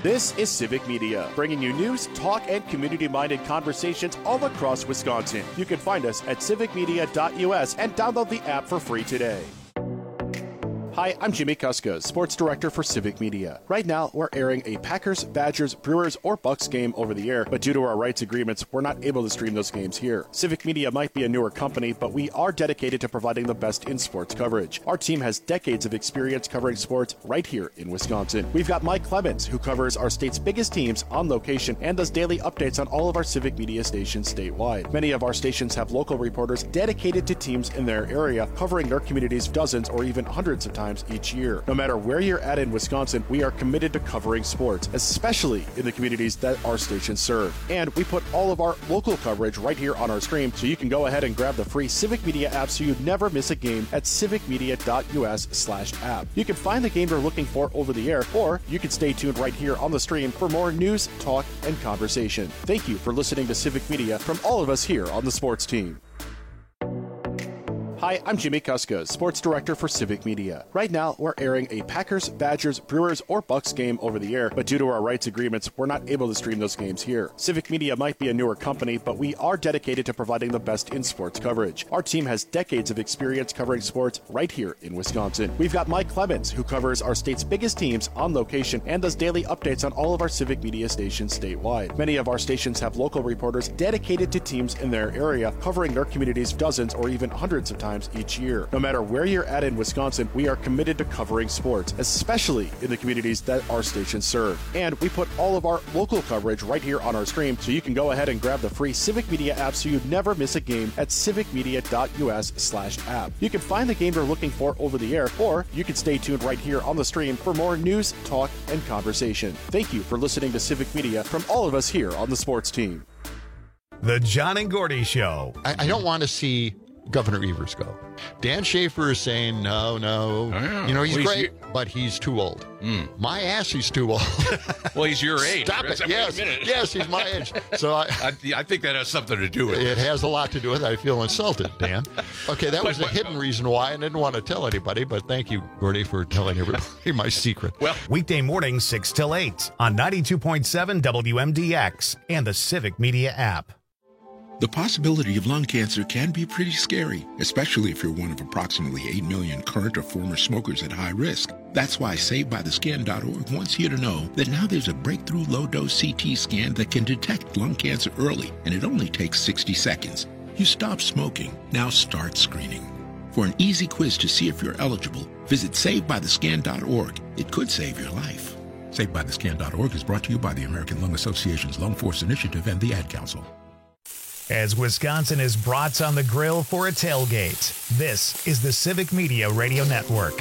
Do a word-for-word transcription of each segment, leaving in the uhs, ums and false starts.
This is Civic Media, bringing you news, talk, and community-minded conversations all across Wisconsin. You can find us at civic media dot u s and download the app for free today. Hi, I'm Jimmy Kuska, Sports Director for Civic Media. Right now, we're airing a Packers, Badgers, Brewers, or Bucks game over the air, but due to our rights agreements, we're not able to stream those games here. Civic Media might be a newer company, but we are dedicated to providing the best in sports coverage. Our team has decades of experience covering sports right here in Wisconsin. We've got Mike Clemens, who covers our state's biggest teams on location and does daily updates on all of our Civic Media stations statewide. Many of our stations have local reporters dedicated to teams in their area, covering their communities dozens or even hundreds of times each year. No matter where you're at in Wisconsin, we are committed to covering sports, especially in the communities that our stations serve. And we put all of our local coverage right here on our stream, so you can go ahead and grab the free Civic Media app so you never miss a game at civic media dot u s slash app. You can find the game you're looking for over the air, or you can stay tuned right here on the stream for more news, talk, and conversation. Thank you for listening to Civic Media from all of us here on the sports team. Hi, I'm Jimmy Kuska, Sports Director for Civic Media. Right now, we're airing a Packers, Badgers, Brewers, or Bucks game over the air, but due to our rights agreements, we're not able to stream those games here. Civic Media might be a newer company, but we are dedicated to providing the best in sports coverage. Our team has decades of experience covering sports right here in Wisconsin. We've got Mike Clemens, who covers our state's biggest teams on location and does daily updates on all of our Civic Media stations statewide. Many of our stations have local reporters dedicated to teams in their area, covering their communities dozens or even hundreds of times each year. No matter where you're at in Wisconsin, we are committed to covering sports, especially in the communities that our stations serve. And we put all of our local coverage right here on our stream, so you can go ahead and grab the free Civic Media app so you never miss a game at civic media dot u s slash app. You can find the game you're looking for over the air, or you can stay tuned right here on the stream for more news, talk, and conversation. Thank you for listening to Civic Media from all of us here on the sports team. The John and Gordy Show. I, I don't want to see Governor Evers go. Dan Schaefer is saying, no, no. Oh, yeah. You know, he's well, great, he's, but he's too old. Mm. My ass, he's too old. Well, he's your age. Stop it. Yes, yes, he's my age. So I, I, I think that has something to do with it. It has a lot to do with it. I feel insulted, Dan. Okay, that was but, a hidden but, reason why I didn't want to tell anybody, but thank you, Gordy, for telling everybody my secret. Well, weekday mornings, six till eight on ninety-two point seven W M D X and the Civic Media app. The possibility of lung cancer can be pretty scary, especially if you're one of approximately eight million current or former smokers at high risk. That's why Saved By The Skin dot org wants you to know that now there's a breakthrough low-dose C T scan that can detect lung cancer early, and it only takes sixty seconds. You stop smoking, now start screening. For an easy quiz to see if you're eligible, visit Saved By The Skin dot org. It could save your life. Saved By The Skin dot org is brought to you by the American Lung Association's Lung Force Initiative and the Ad Council. As Wisconsin is brats on the grill for a tailgate, this is the Civic Media Radio Network.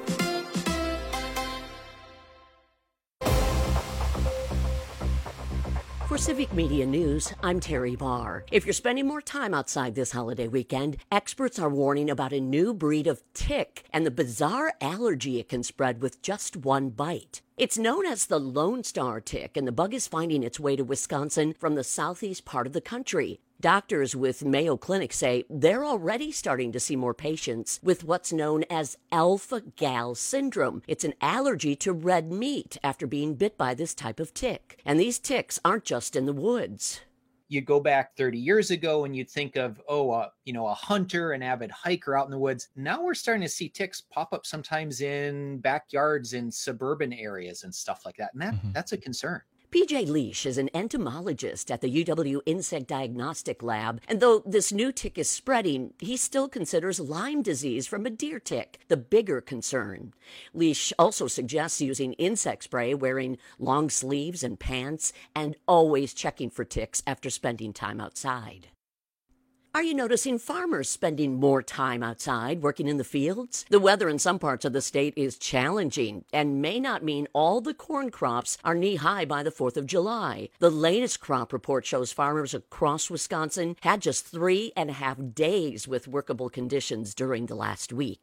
For Civic Media News, I'm Terry Barr. If you're spending more time outside this holiday weekend, experts are warning about a new breed of tick and the bizarre allergy it can spread with just one bite. It's known as the Lone Star tick, and the bug is finding its way to Wisconsin from the southeast part of the country. Doctors with Mayo Clinic say they're already starting to see more patients with what's known as alpha-gal syndrome. It's an allergy to red meat after being bit by this type of tick. And these ticks aren't just in the woods. You go back thirty years ago and you'd think of, oh, uh, you know, a hunter, an avid hiker out in the woods. Now we're starting to see ticks pop up sometimes in backyards in suburban areas and stuff like that. And that, mm-hmm. that's a concern. P J Leash is an entomologist at the U W Insect Diagnostic Lab, and though this new tick is spreading, he still considers Lyme disease from a deer tick the bigger concern. Leash also suggests using insect spray, wearing long sleeves and pants, and always checking for ticks after spending time outside. Are you noticing farmers spending more time outside working in the fields? The weather in some parts of the state is challenging and may not mean all the corn crops are knee-high by the fourth of July. The latest crop report shows farmers across Wisconsin had just three and a half days with workable conditions during the last week.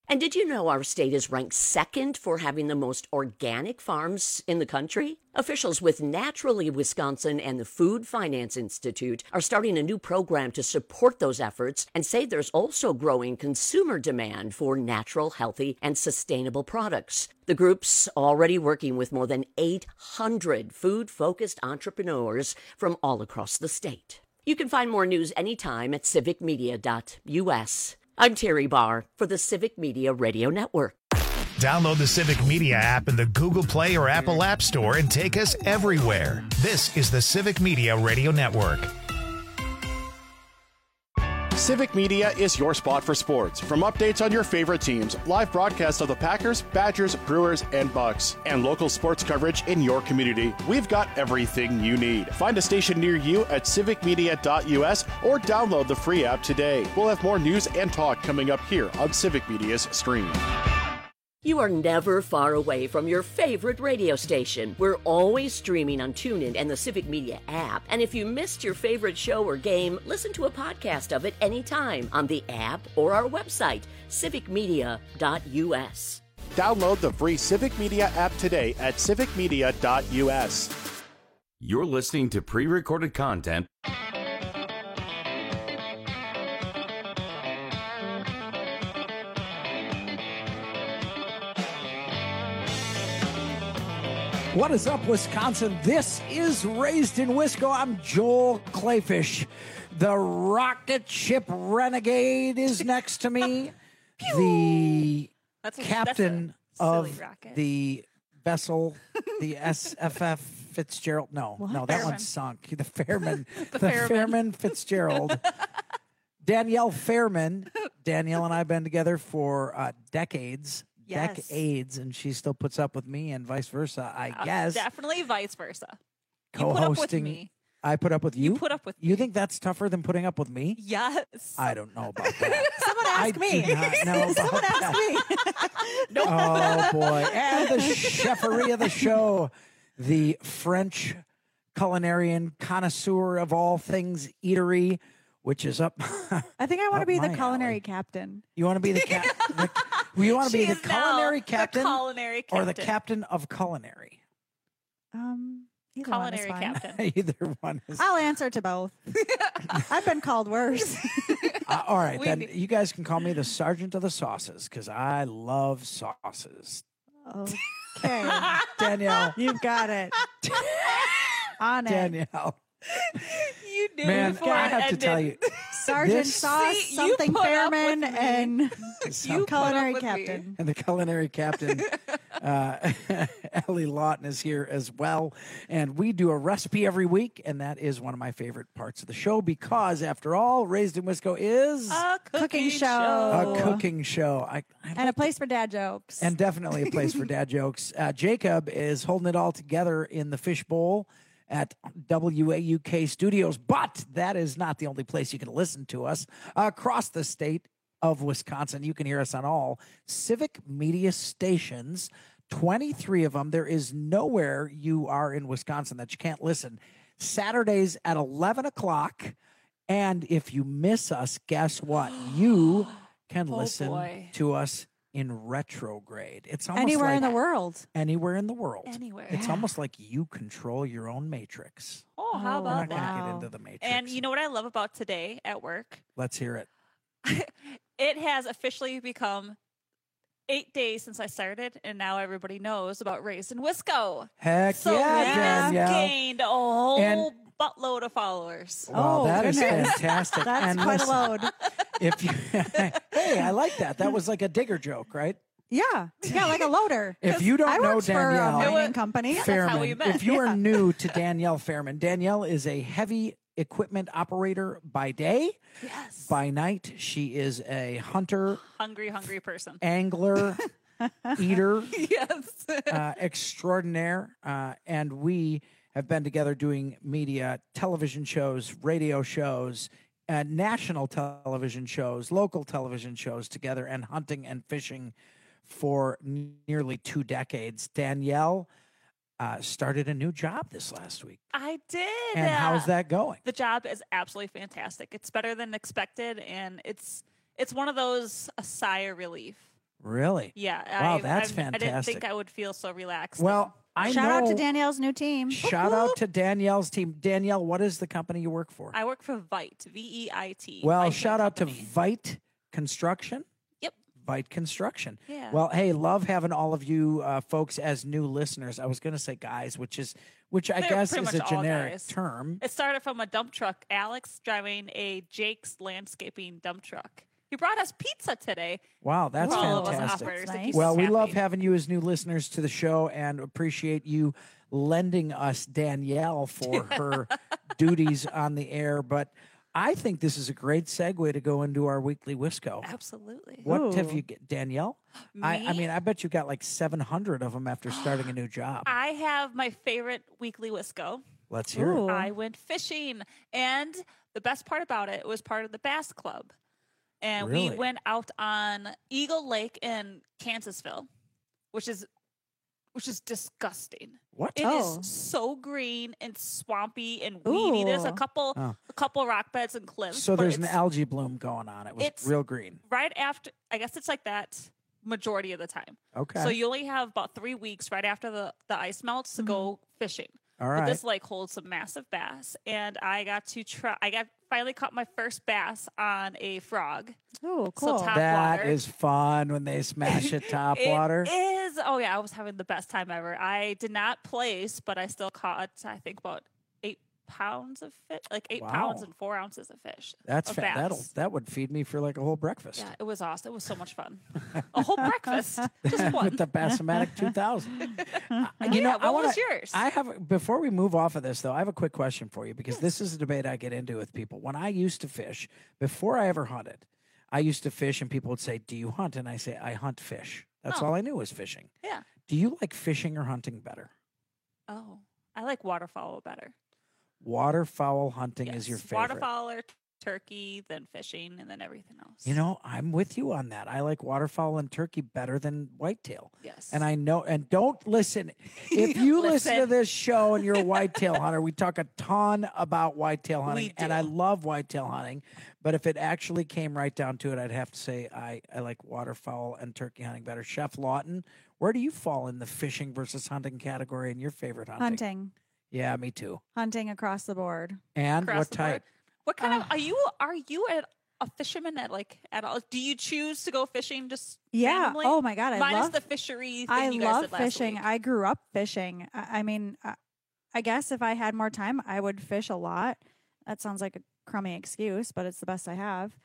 And did you know our state is ranked second for having the most organic farms in the country? Officials with Naturally Wisconsin and the Food Finance Institute are starting a new program to support those efforts and say there's also growing consumer demand for natural, healthy, and sustainable products. The group's already working with more than eight hundred food-focused entrepreneurs from all across the state. You can find more news anytime at civic media dot U S. I'm Terry Barr for the Civic Media Radio Network. Download the Civic Media app in the Google Play or Apple App Store and take us everywhere. This is the Civic Media Radio Network. Civic Media is your spot for sports. From updates on your favorite teams, live broadcasts of the Packers, Badgers, Brewers, and Bucks, and local sports coverage in your community, we've got everything you need. Find a station near you at civic media dot U S or download the free app today. We'll have more news and talk coming up here on Civic Media's stream. You are never far away from your favorite radio station. We're always streaming on TuneIn and the Civic Media app. And if you missed your favorite show or game, listen to a podcast of it anytime on the app or our website, civic media dot U S. Download the free Civic Media app today at civic media dot U S. You're listening to pre-recorded content. What is up, Wisconsin? This is Raised in Wisco. I'm Joel Clayfish. The rocket ship renegade is next to me. the that's a, captain that's a of rocket. the vessel, the S F F Fitzgerald. No, What? no, that Fairman. one sunk. The Fairman. The the Fairman. Fairman Fitzgerald. Danielle Fairman. Danielle and I have been together for uh, decades. Yes. Decades, and she still puts up with me, and vice versa, I Uh, guess. Definitely vice versa. You put up with Co-hosting. me. I put up with you. You put up with You me. think that's tougher than putting up with me? Yes. I don't know about that. Someone I ask me. do not know about Someone ask that. me. nope. Oh boy! And the chefery of the show, the French culinarian connoisseur of all things eatery, which is up. I think I want to Up be the my culinary alley. captain. You want to be the cap? the, you want to be She the is now culinary the captain, culinary captain. or the captain of culinary? Um, either one is Culinary fine. captain. Either one is. I'll answer to both. I've been called worse. Uh, all right, We then need- you guys can call me the sergeant of the sauces because I love sauces. Okay, Danielle, you've got it. On it, Danielle, You knew man, before I it have to ended. tell you, Sergeant This- Sauce, See, you something put up Fairman, with me. and You put up culinary with me. captain. and the culinary captain, uh, Ellie Lawton is here as well, and we do a recipe every week, and that is one of my favorite parts of the show because, after all, Raised in Wisco is A cooking, Cooking show. show. a cooking show. I, I And a place for dad jokes. and definitely a place for dad jokes. Uh, Jacob is holding it all together in the fishbowl at W A U K Studios, but that is not the only place you can listen to us. Across the state of Wisconsin, you can hear us on all civic media stations, twenty-three of them. There is nowhere you are in Wisconsin that you can't listen. Saturdays at eleven o'clock. And if you miss us, guess what? You can Oh, listen boy. to us in retrograde. It's almost anywhere like in the world. anywhere in the world. Anywhere. It's Yeah. almost like you control your own matrix. Oh, how Oh, We're about not going to that? get wow. into the matrix. And you know what I love about today at work? Let's hear it. It has officially become eight days since I started, and now everybody knows about Raised in Wisco. Heck So yeah, we have Danielle. gained a whole And- buttload of followers. Wow, Oh, that is goodness. fantastic. That's and quite listen, a load. If you, hey, I like that. That was like a digger joke, right? Yeah, yeah, like a loader. If you don't I know worked for a Danielle mining company. That's how Fairman, we met. if you are Yeah. new to Danielle Fairman, Danielle is a heavy equipment operator by day. Yes. By night, she is a hunter, Hungry, hungry person. angler, eater Yes. uh, extraordinaire. Uh, and we have been together doing media, television shows, radio shows, uh, national television shows, local television shows together, and hunting and fishing for nearly two decades. Danielle uh, started a new job this last week. I did. And how's that going? The job is absolutely fantastic. It's better than expected, and it's it's one of those a sigh of relief. Really? Yeah. Wow, I, that's I, fantastic. I didn't think I would feel so relaxed. Well, I Shout know. out to Danielle's new team. Shout out to Danielle's team. Danielle, what is the company you work for? I work for Vite, V E I T. Well, Viking shout out to Company. Vite Construction. Yep. Vite Construction. Yeah. Well, hey, love having all of you uh, folks as new listeners. I was going to say guys, which is which I They're guess pretty is a much all generic guys. term. It started from a dump truck. Alex driving a Jake's landscaping dump truck. He brought us pizza today. Wow, that's for all of us fantastic. operators to Nice. keep Well, us we happy. love having you as new listeners to the show and appreciate you lending us Danielle for her duties on the air. But I think this is a great segue to go into our weekly Wisco. Absolutely. What have Ooh. you get, Danielle? I, I Me? mean, I bet you got like seven hundred of them after starting a new job. I have my favorite weekly Wisco. Let's hear Ooh. it. I went fishing, and the best part about it, it was part of the Bass Club. And Really? we went out on Eagle Lake in Kansasville, which is which is disgusting. What? It is Oh. so green and swampy and weedy. There's a Ooh. couple Oh. a couple rock beds and cliffs. So but there's an it's algae bloom going on. It was it's- real green. right after, I guess it's like that majority of the time. Okay. So you only have about three weeks right after the, the ice melts to go fishing. All But right. this lake holds some massive bass, and I got to try. I got finally caught my first bass on a frog. Oh, So cool. top That water. is fun when they smash it top It water. is. Oh yeah, I was having the best time ever. I did not place, but I still caught. I think about eight pounds of fish, like eight Wow. pounds and four ounces of fish. That's of fa- that'll bass. that would feed me for like a whole breakfast. Yeah, it was awesome. It was so much fun. A whole breakfast, just one. With the Bassmatic two thousand. Uh, Oh, you know, yeah, I what wanna, was yours? I have before we move off of this though, I have a quick question for you because this is a debate I get into with people. When I used to fish, before I ever hunted, I used to fish and people would say, "Do you hunt?" And I say, "I hunt fish." That's Oh. all I knew was fishing. Yeah. Do you like fishing or hunting better? Oh, I like waterfowl better. Waterfowl hunting is Yes, your favorite. Waterfowl or turkey, then fishing, and then everything else. You know, I'm with you on that. I like waterfowl and turkey better than whitetail. Yes. And I know, and don't listen. If you listen to Listen. this show and you're a whitetail hunter, we talk a ton about whitetail hunting, We and I do. love whitetail hunting. But if it actually came right down to it, I'd have to say I, I like waterfowl and turkey hunting better. Chef Lawton, where do you fall in the fishing versus hunting category in your favorite hunting? Hunting. Yeah, me too. Hunting across the board. And Across what the board. type? What kind of are you? Are you a, a fisherman at like at all? Do you choose to go fishing just Yeah. randomly? Oh my God. I Minus love the fishery thing I you guys love did last fishing. week. I grew up fishing. I, I mean, I, I guess if I had more time, I would fish a lot. That sounds like a crummy excuse, but it's the best I have.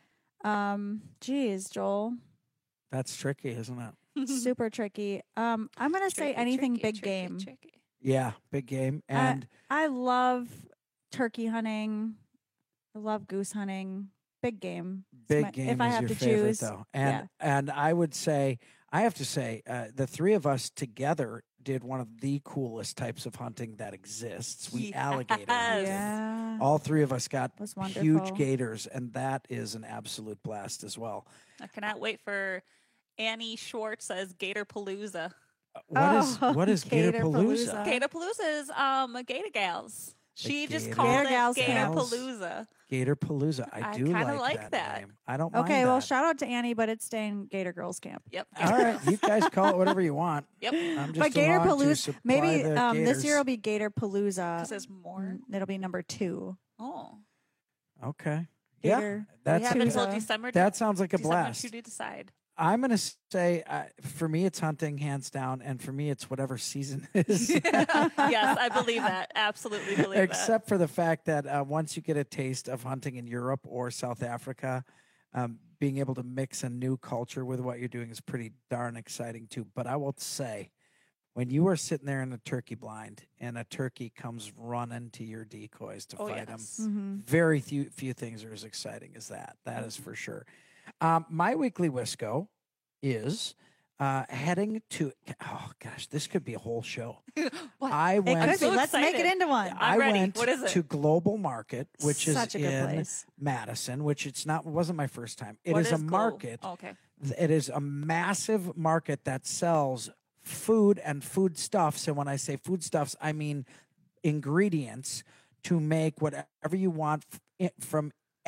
Um, geez, Joel, That's tricky, isn't it? super tricky. Um, I'm gonna say Tricky, anything tricky, big tricky, game. tricky. Yeah, big game. I- And I love turkey hunting. I love goose hunting. Big game. It's big my- game If I is have your to favorite, choose, though. And yeah. and I would say, I have to say, uh, the three of us together did one of the coolest types of hunting that exists. We alligator. hunted. Yeah. All three of us got was huge wonderful. gators, and that is an absolute blast as well. I cannot wait for Annie Schwartz as Gator Palooza. What is Oh, what is Gator Gatorpalooza. Palooza? Gator Palooza is um Gator Gals. She just Gator called it Gals Gator Camp. Palooza. Gator Palooza. I I do kinda like, like that, that. name. I don't mind Okay, well, that. shout out to Annie, but it's staying Gator Girls Camp. Yep. All right, you guys call it whatever you want. Yep. I'm just But Gator along to Palooza, supply maybe the um, this gators. year will be Gator Palooza. Because there's more. Mm, It'll be number two. Oh. Okay. Gator. Yeah, that we have seems, until December. that sounds like a December blast. to decide. I'm going to say, uh, for me, it's hunting, hands down, and for me, it's whatever season it is. yes, I believe that. Absolutely believe Except for the fact that uh, once you get a taste of hunting in Europe or South Africa, um, being able to mix a new culture with what you're doing is pretty darn exciting too. But I will say, when you are sitting there in a turkey blind and a turkey comes running to your decoys to that. Oh, fight them, yes. Mm-hmm. very few few things are as exciting as that. That is for sure. Um, my weekly Wisco is uh, heading to. Oh gosh, this could be a whole show. What? I It went. could be. so Let's make it excited. into one. I I'm ready. went What is it? to Global Market, which Such is a good in place. Madison, which it's not wasn't my first time. It What is a Glo- market. Oh, okay. It is a massive market that sells food and foodstuffs. And when I say foodstuffs, I mean ingredients to make whatever you want f- i- from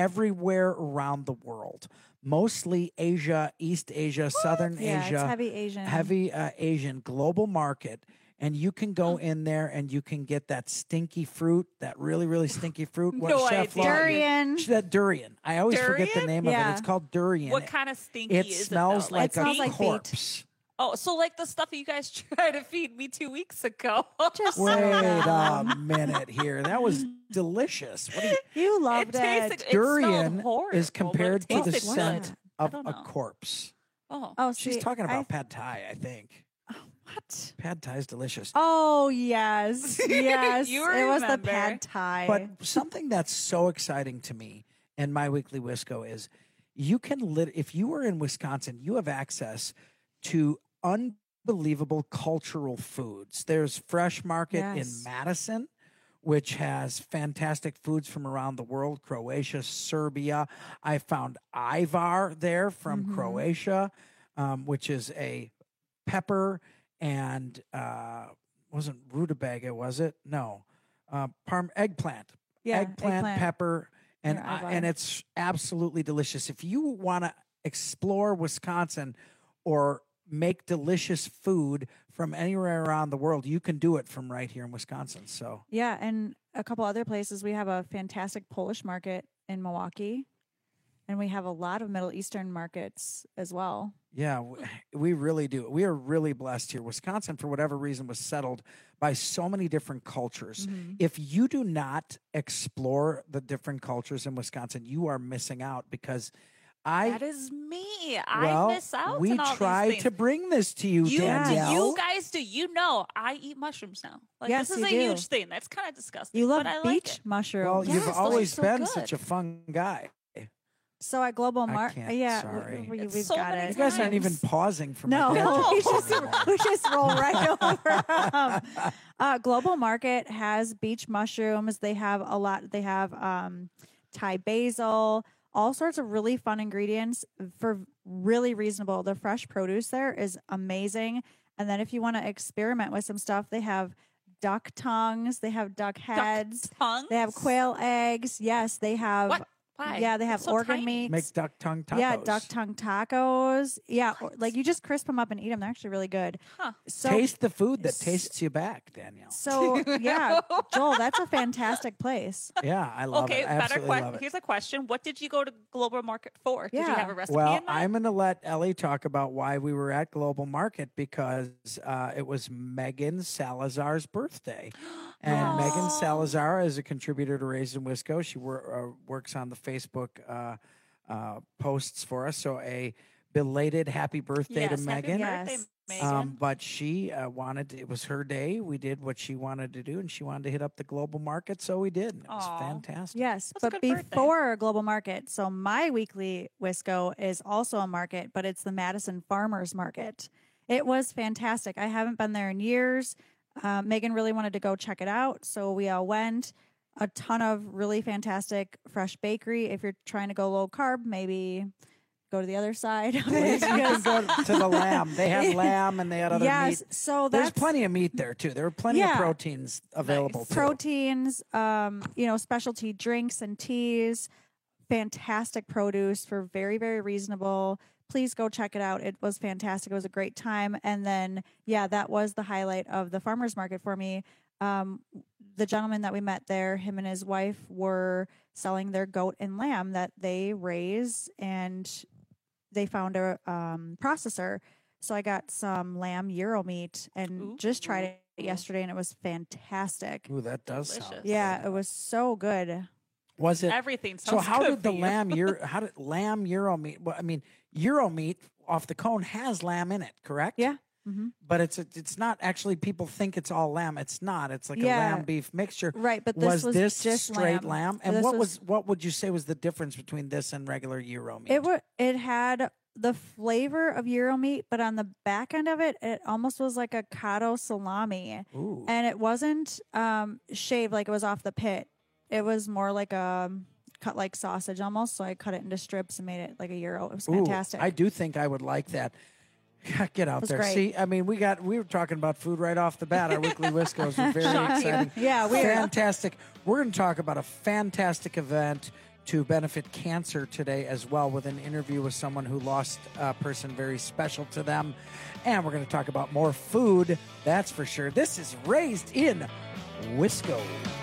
everywhere around the world, mostly Asia, East Asia, Southern Yeah, Asia. it's heavy Asian. Heavy uh, Asian global market. And you can go in there and you can get that stinky fruit, that really, really stinky fruit. What No Chef idea. Law- Durian. That durian. I always forget the Durian? name of Yeah. it. It's called durian. What kind of stinky It is smells it? though? like It smells a like feet. corpse. Oh, so like the stuff you guys tried to feed me two weeks ago. Just Wait slow a minute here. That was delicious. What do you, You loved it it. tasted, it durian smelled horrible, is but compared it to the tasted good. scent I of don't a know. corpse. Oh, Oh, She's see, talking I- about pad thai, I think. what? Pad thai is delicious. Oh yes, yes. You it was the remember. pad thai. But something that's so exciting to me in my weekly Wisco is you can lit if you are in Wisconsin, you have access to unbelievable cultural foods. There's Fresh Market Yes. in Madison, which has fantastic foods from around the world, Croatia, Serbia. I found Ivar there from Mhm. Croatia, um, which is a pepper and uh, wasn't rutabaga, was it? No, uh, parm eggplant, yeah, eggplant, pepper, and Or I, Ivar. and it's absolutely delicious. If you want to explore Wisconsin or make delicious food from anywhere around the world, you can do it from right here in Wisconsin. So Yeah, and a couple other places. We have a fantastic Polish market in Milwaukee, and we have a lot of Middle Eastern markets as well. yeah, w- we really do. We are really blessed here. Wisconsin, for whatever reason, was settled by so many different cultures. Mhm. If you do not explore the different cultures in Wisconsin, you are missing out because I That is me. well, I miss out. we on all try these things. to bring this to you, You, Danielle. you guys do. You know, I eat mushrooms now. Like Yes, this is you a do. huge thing. That's kind of disgusting. You love but I beach like it. mushrooms. well, Yes, you've those are always so been good. such a fun guy. So at Global I Market, can't, yeah, sorry. we, we, It's we've so got many it. You guys aren't even times. pausing for No, my dad to we talk just anymore. we just roll right over. 'em. Uh, Global Market has beach mushrooms. They have a lot. They have um, Thai basil, all sorts of really fun ingredients for really reasonable. The fresh produce there is amazing. And then if you want to experiment with some stuff, they have duck tongues. They have duck heads. Duck tongues? They have quail eggs. Yes, they have. What? Why? Yeah, they have That's so organ tiny. meats. Make duck tongue tacos. Yeah, duck tongue tacos. Yeah, or, like you just crisp them up and eat them. They're actually really good. Huh. So, Taste the food that tastes you back, Danielle. so yeah, Joel, that's a fantastic place. Yeah, I love Okay, it. I better absolutely question. love it. Here's a question: what did you go to Global Market for? Did you Yeah. have a recipe Well, in mind? I'm going to let Ellie talk about why we were at Global Market because uh, it was Megan Salazar's birthday. And Megan Salazar is a contributor to Raised in Wisco. She wor- uh, works on the Facebook uh, uh, posts for us. So a belated happy birthday yes, to happy Megan. birthday, Yes. Megan. Um, but she uh, wanted to, it was her day. We did what she wanted to do, and she wanted to hit up the Global Market, so we did. And it was Aw. fantastic. Yes, That's a but good birthday. before Global Market, so my weekly Wisco is also a market, but it's the Madison Farmers Market. It was fantastic. I haven't been there in years. Uh, Megan really wanted to go check it out, so we all went. A ton of really fantastic fresh bakery. If you're trying to go low carb, maybe go to the other side. of it You can because- go to the lamb. They had lamb and they had other yes, meat. so There's that's plenty of meat there too. There were plenty of Yeah. proteins available too. proteins, um, you know, specialty drinks and teas, fantastic produce for very, very reasonable. Please go check it out. It was fantastic. It was a great time. And then, yeah, that was the highlight of the farmer's market for me. Um, the gentleman that we met there, him and his wife were selling their goat and lamb that they raise, and they found a um, processor. So I got some lamb gyro meat and Ooh. just tried it yesterday, and it was fantastic. Ooh, that does sound. Delicious. Yeah, it was so good. Was it? Everything So sounds how good did the for you. lamb euro? How did lamb euro meat? Well, I mean, euro meat off the cone has lamb in it, correct? Yeah. Mm-hmm. But it's a, it's not actually. People think it's all lamb. It's not. It's like Yeah. a lamb beef mixture. Right, but this was, was this just straight lamb. lamb? And This what was- was what would you say was the difference between this and regular euro meat? It wa it had the flavor of gyro meat, but on the back end of it, it almost was like a cotto salami. Ooh. And it wasn't um, shaved like it was off the pit. It was more like a cut like sausage almost. So I cut it into strips and made it like a gyro. It was Ooh, fantastic. I do think I would like that. Get out was there. great. See, I mean, we got we were talking about food right off the bat. Our weekly Wiscos were very Shocking. exciting. Yeah, weird. Fantastic. We're going to talk about a fantastic event to benefit cancer today as well, with an interview with someone who lost a person very special to them. And we're going to talk about more food, that's for sure. This is Raised in Wisco.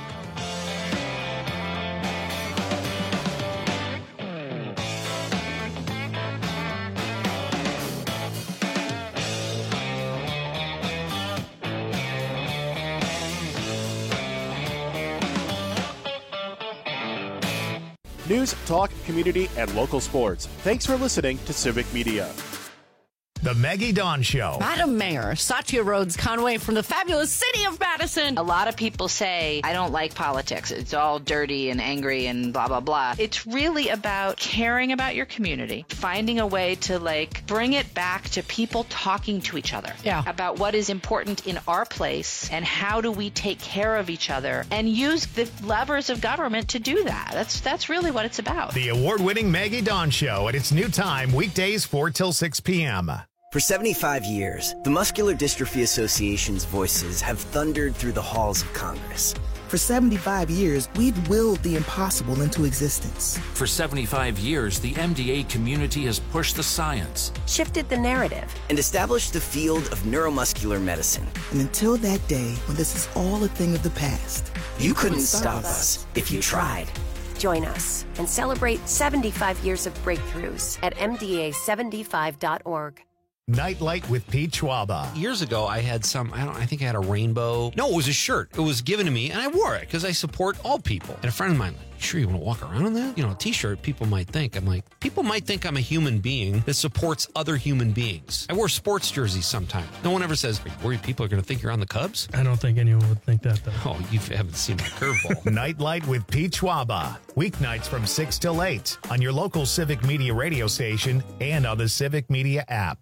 News, talk, community, and local sports. Thanks for listening to Civic Media. The Maggie Dawn Show. Madam Mayor, Satya Rhodes Conway from the fabulous city of Madison. A lot of people say, I don't like politics. It's all dirty and angry and blah, blah, blah. It's really about caring about your community, finding a way to, like, bring it back to people talking to each other. Yeah. About what is important in our place and how do we take care of each other and use the levers of government to do that. That's, that's really what it's about. The award-winning Maggie Dawn Show at its new time, weekdays four till six p.m. For seventy-five years, the Muscular Dystrophy Association's voices have thundered through the halls of Congress. For seventy-five years, we've willed the impossible into existence. For seventy-five years, the M D A community has pushed the science, shifted the narrative, and established the field of neuromuscular medicine. And until that day when this is all a thing of the past, you, you couldn't stop us if you tried. Join us and celebrate seventy-five years of breakthroughs at M D A seventy-five dot org. Nightlight with Pete Schwaba. Years ago, I had some, I don't, I think I had a rainbow. No, it was a shirt. It was given to me, and I wore it because I support all people. And a friend of mine, like, sure you want to walk around in that? You know, a t-shirt, people might think. I'm like, people might think I'm a human being that supports other human beings. I wear sports jerseys sometimes. No one ever says, are you worried people are going to think you're on the Cubs? I don't think anyone would think that, though. Oh, you haven't seen my curveball. Nightlight with Pete Schwaba. Weeknights from six till eight on your local Civic Media radio station and on the Civic Media app.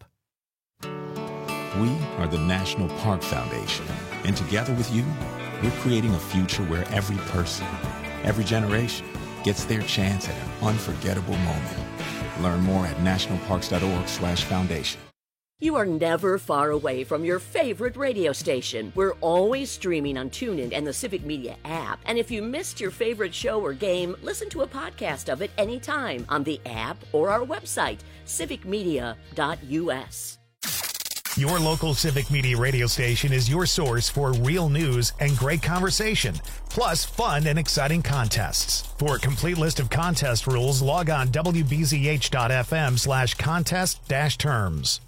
We are the National Park Foundation, and together with you, we're creating a future where every person, every generation, gets their chance at an unforgettable moment. Learn more at nationalparks.org slash foundation. You are never far away from your favorite radio station. We're always streaming on TuneIn and the Civic Media app. And if you missed your favorite show or game, listen to a podcast of it anytime on the app or our website, civic media dot u s. Your local Civic Media radio station is your source for real news and great conversation, plus fun and exciting contests. For a complete list of contest rules, log on w b z h dot f m slash contest dash terms.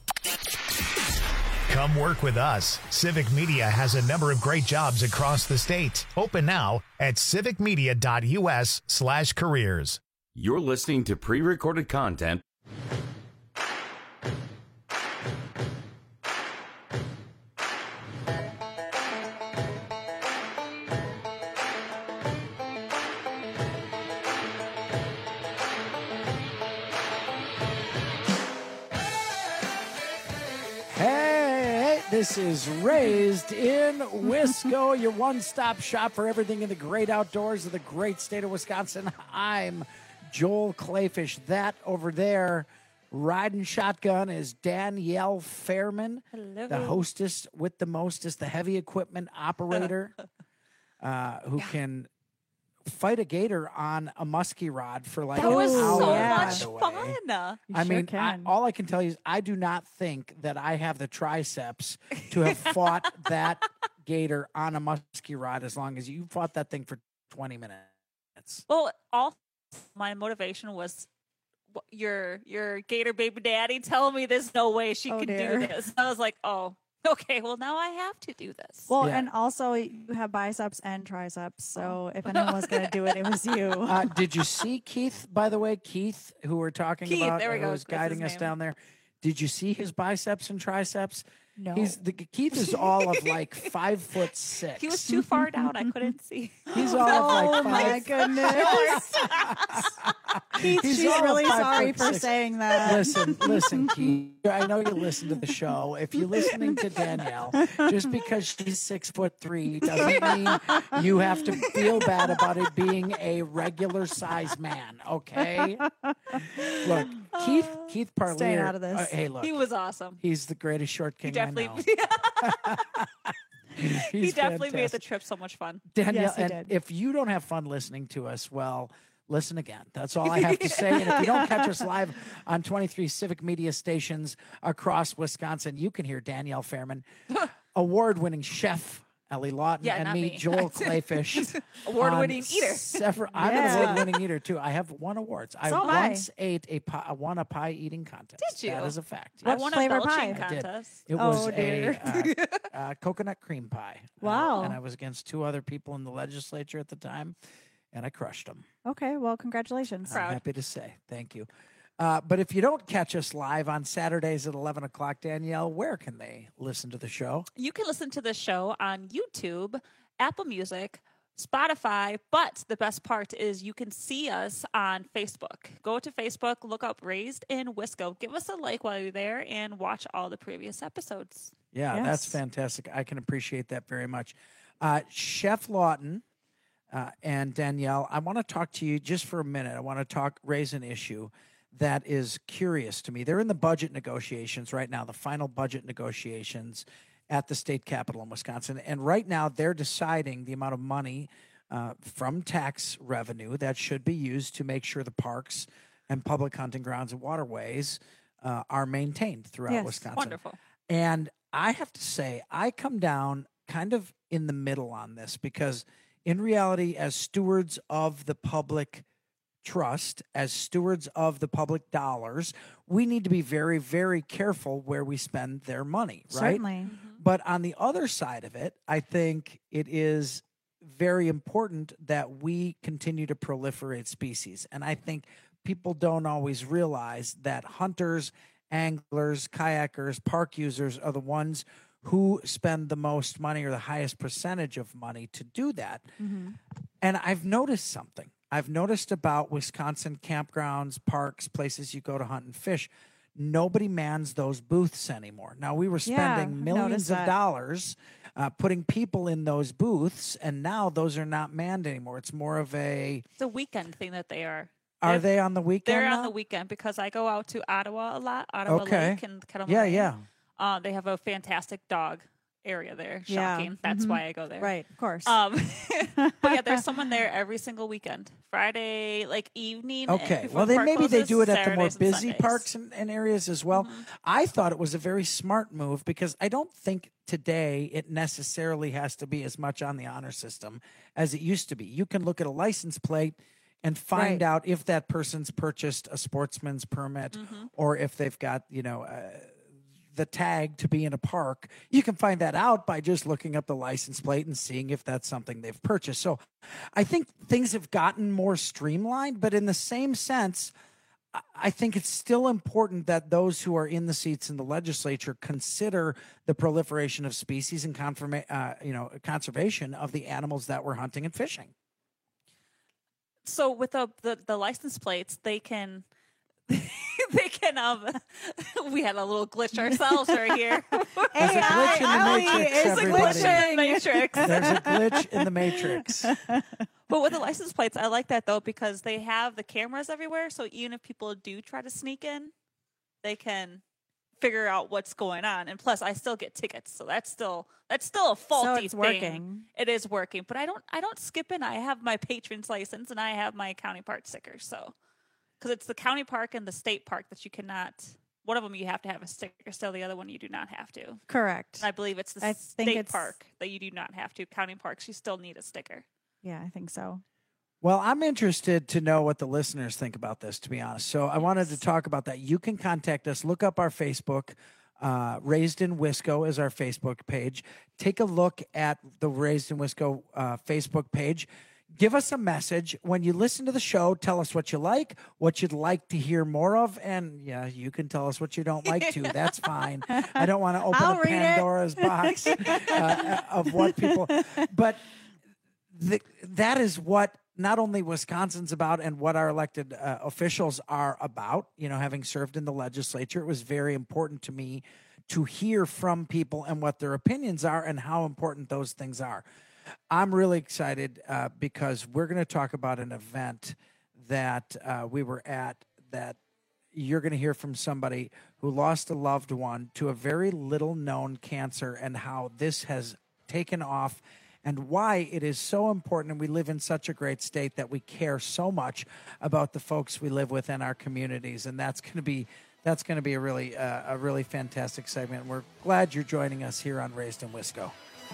Come work with us. Civic Media has a number of great jobs across the state. Open now at civic media dot u s slash careers. You're listening to pre-recorded content. This is Raised in Wisco, your one-stop shop for everything in the great outdoors of the great state of Wisconsin. I'm Joel Clayfish. That over there, riding shotgun, is Danielle Fairman, Hello. The hostess with the mostest, the heavy equipment operator, uh, who yeah. can fight a gator on a muskie rod for like that an was hour. so Yeah. much fun. You I sure mean, I, all I can tell you is I do not think that I have the triceps to have fought that gator on a muskie rod as long as you fought that thing for twenty minutes. Well, all my motivation was your your gator baby daddy telling me there's no way she Oh, could dear. do this. I was like, oh, okay, well now I have to do this. Well, Yeah. and also you have biceps and triceps, so if anyone was going to do it, it was you. Uh, did you see Keith, by the way? Keith, who we're talking Keith, about, there we who go. was That's guiding his us name. down there. Did you see his biceps and triceps? No. He's the Keith is all of like five foot six. He was too far down. I couldn't see. He's all of like Oh five. my goodness. Keith, He's she's all really five sorry foot for six. saying that. Listen, listen, Keith. I know you listen to the show. If you're listening to Danielle, just because she's six foot three doesn't mean you have to feel bad about it being a regular size man. Okay. Look, Keith. Keith Parlier. Staying out of this. uh, hey, look. He was awesome. He's the greatest short king He definitely, I know. he He's definitely made the fantastic. trip so much fun. Danielle, Yes, he and did. if you don't have fun listening to us, well, listen again. That's all I have to say. And if you don't catch us live on twenty-three Civic Media stations across Wisconsin, you can hear Danielle Fairman, award-winning chef Ellie Lawton, Yeah, and not me, me. Joel Clayfish. Award-winning on eater. Several, I'm Yeah. an award-winning eater, too. I have won awards. I So am I. once ate a pie, I won a pie-eating contest. Did you? That is a fact. I yes. won a flavor belching pie? I did. contest. It Oh, was a dear. uh, uh, coconut cream pie. Uh, Wow. and I was against two other people in the legislature at the time, and I crushed them. Okay, well, congratulations. I'm happy to say. Thank you. Uh, but if you don't catch us live on Saturdays at eleven o'clock, Danielle, where can they listen to the show? You can listen to the show on YouTube, Apple Music, Spotify, but the best part is you can see us on Facebook. Go to Facebook, look up Raised in Wisco. Give us a like while you're there and watch all the previous episodes. Yeah, Yes. that's fantastic. I can appreciate that very much. Uh, Chef Lawton uh, and Danielle, I want to talk to you just for a minute. I want to talk, raise an issue that is curious to me. They're in the budget negotiations right now, the final budget negotiations at the state capitol in Wisconsin. And right now they're deciding the amount of money uh, from tax revenue that should be used to make sure the parks and public hunting grounds and waterways uh, are maintained throughout Yes. Wisconsin. Wonderful. And I have to say, I come down kind of in the middle on this because in reality, as stewards of the public trust, as stewards of the public dollars, we need to be very, very careful where we spend their money, right? Certainly. But on the other side of it, I think it is very important that we continue to proliferate species. And I think people don't always realize that hunters, anglers, kayakers, park users are the ones who spend the most money or the highest percentage of money to do that. Mm-hmm. And I've noticed something. I've noticed about Wisconsin campgrounds, parks, places you go to hunt and fish. Nobody mans those booths anymore. Now, we were Yeah, spending I've millions noticed of that. dollars uh, putting people in those booths, and now those are not manned anymore. It's more of a, It's a weekend thing that they are. are They're- they on the weekend They're now? on the weekend because I go out to Ottawa a lot, Ottawa Okay. Lake and Kettle Yeah, Moraine. yeah. Uh, they have a fantastic dog area there. Yeah. Shocking. That's Mhm. why I go there. Right, of course. Um, but yeah, there's someone there every single weekend. Friday, like evening. and Okay. before Well, the then park maybe they closes, do it at the more Saturdays and busy Sundays. Mm-hmm. parks and, and areas as well. I thought it was a very smart move because I don't think today it necessarily has to be as much on the honor system as it used to be. You can look at a license plate and find Right. out if that person's purchased a sportsman's permit Mm-hmm. or if they've got, you know, uh, the tag to be in a park. You can find that out by just looking up the license plate and seeing if that's something they've purchased. So I think things have gotten more streamlined, but in the same sense, I- I think it's still important that those who are in the seats in the legislature consider the proliferation of species and confirma- uh, you know, conservation of the animals that we're hunting and fishing. So with the, the the license plates, they can they can um we had a little glitch ourselves right here. There's a glitch in the matrix, It's a everybody. glitch in the matrix. There's a glitch in the matrix. But with the license plates, I like that though because they have the cameras everywhere. So even if people do try to sneak in, they can figure out what's going on. And plus, I still get tickets, so that's still that's still a faulty it's thing. working. It is working, but I don't I don't skip in. I have my patron's license and I have my county park sticker. So because it's the county park and the state park that you cannot. One of them you have to have a sticker still. The other one you do not have to. Correct. And I believe it's the I think state it's- park that you do not have to. County parks you still need a sticker. Yeah, I think so. Well, I'm interested to know what the listeners think about this, to be honest. So I wanted to talk about that. You can contact us. Look up our Facebook. Uh, Raised in Wisco is our Facebook page. Take a look at the Raised in Wisco uh, Facebook page. Give us a message. When you listen to the show, tell us what you like, what you'd like to hear more of. And yeah, you can tell us what you don't like to. That's fine. I don't want to open I'll a read it. Pandora's box uh, of what people, but the, that is what not only Wisconsin's about and what our elected uh, officials are about. You know, having served in the legislature, it was very important to me to hear from people and what their opinions are and how important those things are. I'm really excited uh, because we're going to talk about an event that uh, we were at that you're going to hear from somebody who lost a loved one to a very little known cancer and how this has taken off and why it is so important, and we live in such a great state that we care so much about the folks we live with in our communities. And that's going to be that's going to be a really uh, a really fantastic segment. We're glad you're joining us here on Raised in Wisco.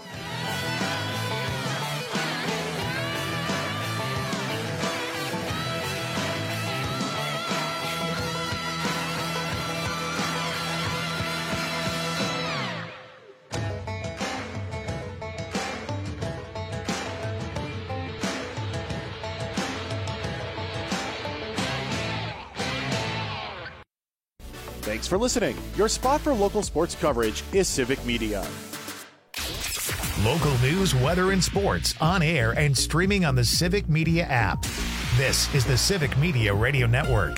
Thanks for listening. Your spot for local sports coverage is Civic Media. Local news, weather, and sports on air and streaming on the Civic Media app. This is the Civic Media Radio Network.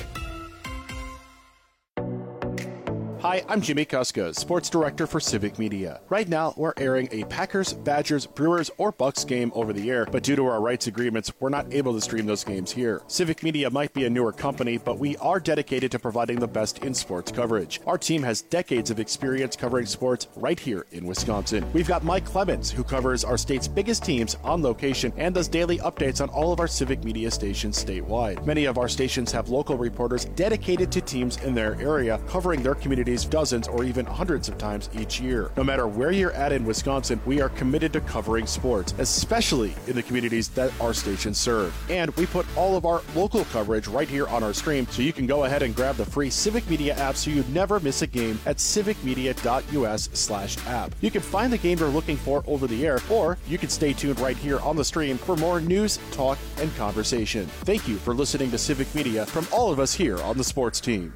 Hi, I'm Jimmy Kuska, Sports Director for Civic Media. Right now, we're airing a Packers, Badgers, Brewers, or Bucks game over the air, but due to our rights agreements, we're not able to stream those games here. Civic Media might be a newer company, but we are dedicated to providing the best in sports coverage. Our team has decades of experience covering sports right here in Wisconsin. We've got Mike Clemens, who covers our state's biggest teams on location and does daily updates on all of our Civic Media stations statewide. Many of our stations have local reporters dedicated to teams in their area, covering their communities dozens or even hundreds of times each year. No matter where you're at in Wisconsin, we are committed to covering sports, especially in the communities that our stations serve. And we put all of our local coverage right here on our stream, so you can go ahead and grab the free Civic Media app so you never miss a game at civicmedia.us slash app. You can find the game you're looking for over the air, or you can stay tuned right here on the stream for more news, talk, and conversation. Thank you for listening to Civic Media from all of us here on the sports team.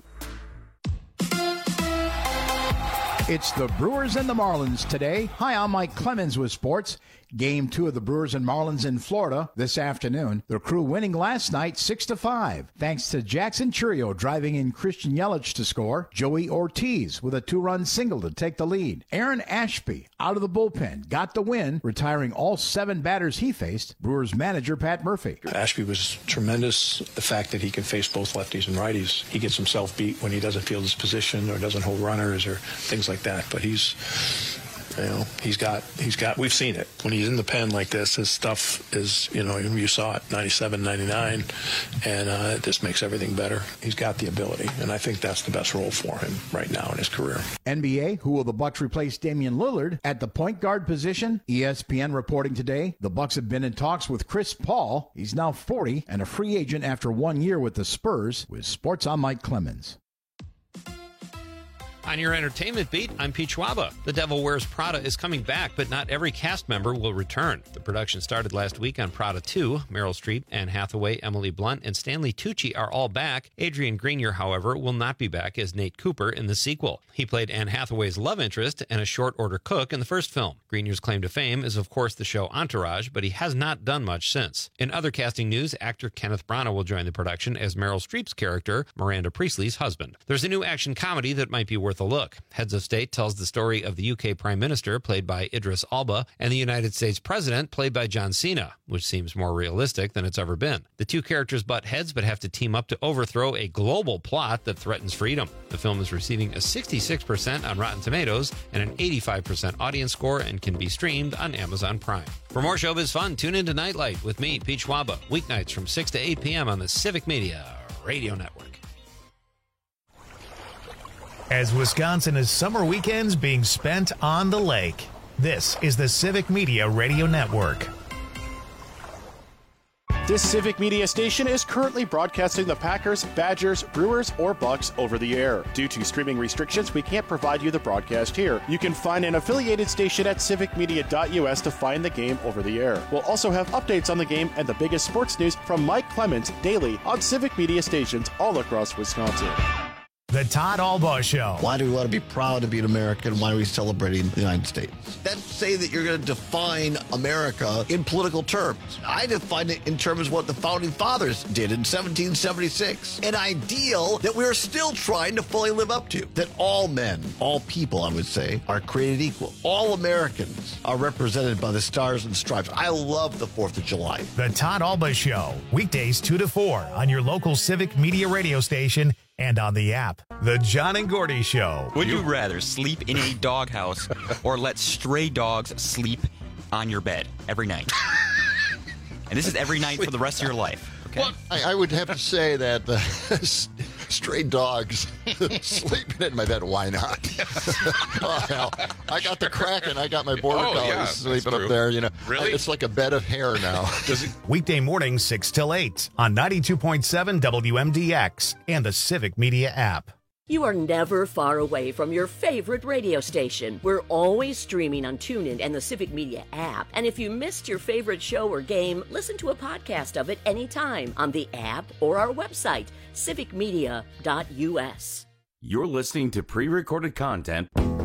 It's the Brewers and the Marlins today. Hi, I'm Mike Clemens with sports. Game two of the Brewers and Marlins in Florida this afternoon. The Crew winning last night six to five, thanks to Jackson Churio driving in Christian Yelich to score. Joey Ortiz with a two-run single to take the lead. Aaron Ashby out of the bullpen got the win, retiring all seven batters he faced. Brewers manager Pat Murphy. Ashby was tremendous. The fact that he can face both lefties and righties. He gets himself beat when he doesn't field his position or doesn't hold runners or things like that. But he's... You know, he's got, he's got, we've seen it. When he's in the pen like this, his stuff is, you know, you saw it, ninety-seven, ninety-nine, and uh, it just makes everything better. He's got the ability, and I think that's the best role for him right now in his career. N B A, who will the Bucks replace Damian Lillard at the point guard position? E S P N reporting today, the Bucks have been in talks with Chris Paul. He's now forty and a free agent after one year with the Spurs. With Sports, I'm Mike Clemens. On your entertainment beat, I'm Pete Schwaba. The Devil Wears Prada is coming back, but not every cast member will return. The production started last week on Prada two. Meryl Streep, Anne Hathaway, Emily Blunt, and Stanley Tucci are all back. Adrian Grenier, however, will not be back as Nate Cooper in the sequel. He played Anne Hathaway's love interest and a short-order cook in the first film. Grenier's claim to fame is, of course, the show Entourage, but he has not done much since. In other casting news, actor Kenneth Branagh will join the production as Meryl Streep's character, Miranda Priestley's husband. There's a new action comedy that might be worth a look. Heads of State tells the story of the U K Prime Minister, played by Idris Elba, and the United States President, played by John Cena, which seems more realistic than it's ever been. The two characters butt heads but have to team up to overthrow a global plot that threatens freedom. The film is receiving a sixty-six percent on Rotten Tomatoes and an eighty-five percent audience score and can be streamed on Amazon Prime. For more showbiz fun, tune into Nightlight with me, Pete Schwaba, weeknights from six to eight p.m. on the Civic Media Radio Network. As Wisconsin is summer weekends being spent on the lake, this is the Civic Media Radio Network. This Civic Media station is currently broadcasting the Packers, Badgers, Brewers, or Bucks over the air. Due to streaming restrictions, we can't provide you the broadcast here. You can find an affiliated station at civic media dot u s to find the game over the air. We'll also have updates on the game and the biggest sports news from Mike Clemens daily on Civic Media stations all across Wisconsin. The Todd Albaugh Show. Why do we want to be proud to be an American? Why are we celebrating the United States? Let's say that you're going to define America in political terms. I define it in terms of what the Founding Fathers did in seventeen seventy-six. An ideal that we're still trying to fully live up to. That all men, all people, I would say, are created equal. All Americans are represented by the stars and stripes. I love the fourth of July. The Todd Albaugh Show. Weekdays two to four on your local Civic Media radio station and on the app. The John and Gordy Show. Would you rather sleep in a doghouse or let stray dogs sleep on your bed every night. And this is every night for the rest of your life. Okay? Well, I, I would have to say that uh, stray dogs sleeping in my bed. Why not? Oh, hell, I got the Kraken. I got my border Oh, collies yeah, that's sleeping true. up there. You know, Really? It's like a bed of hair now. Weekday mornings six till eight on ninety-two point seven W M D X and the Civic Media app. You are never far away from your favorite radio station. We're always streaming on TuneIn and the Civic Media app. And if you missed your favorite show or game, listen to a podcast of it anytime on the app or our website, civic media dot U S. You're listening to pre-recorded content.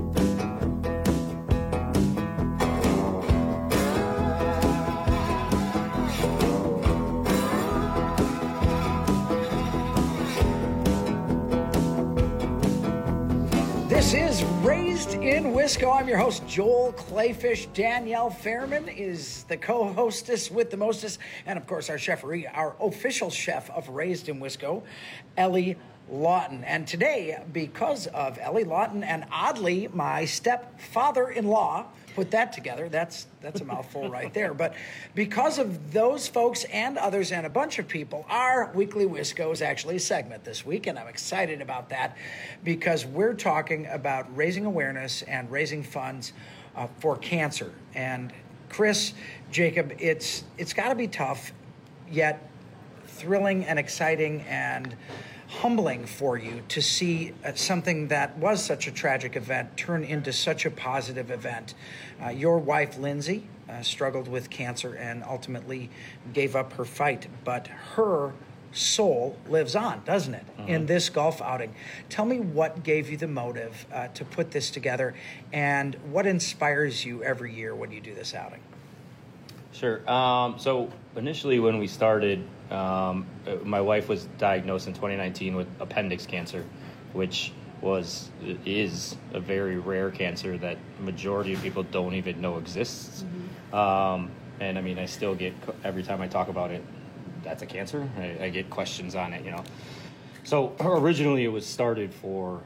This is Raised in Wisco. I'm your host, Joel Clayfish. Danielle Fairman is the co-hostess with the mostest. And, of course, our cheferie, our official chef of Raised in Wisco, Ellie Lawton. And today, because of Ellie Lawton and oddly, my stepfather-in-law, put that together, that's that's a mouthful right there. But because of those folks and others and a bunch of people, our Weekly Wisco is actually a segment this week, and I'm excited about that because we're talking about raising awareness and raising funds uh, for cancer. And Chris, Jacob, it's it's got to be tough, yet thrilling and exciting and humbling for you to see uh, something that was such a tragic event turn into such a positive event. Uh, your wife, Lindsay, uh, struggled with cancer and ultimately gave up her fight, but her soul lives on, doesn't it, mm-hmm. in this golf outing. Tell me what gave you the motive uh, to put this together and what inspires you every year when you do this outing? Sure. Um, so initially when we started, um, my wife was diagnosed in twenty nineteen with appendix cancer, which was is a very rare cancer that majority of people don't even know exists. Mm-hmm. Um, and I mean, I still get, every time I talk about it, that's a cancer. I, I get questions on it, you know. So originally it was started for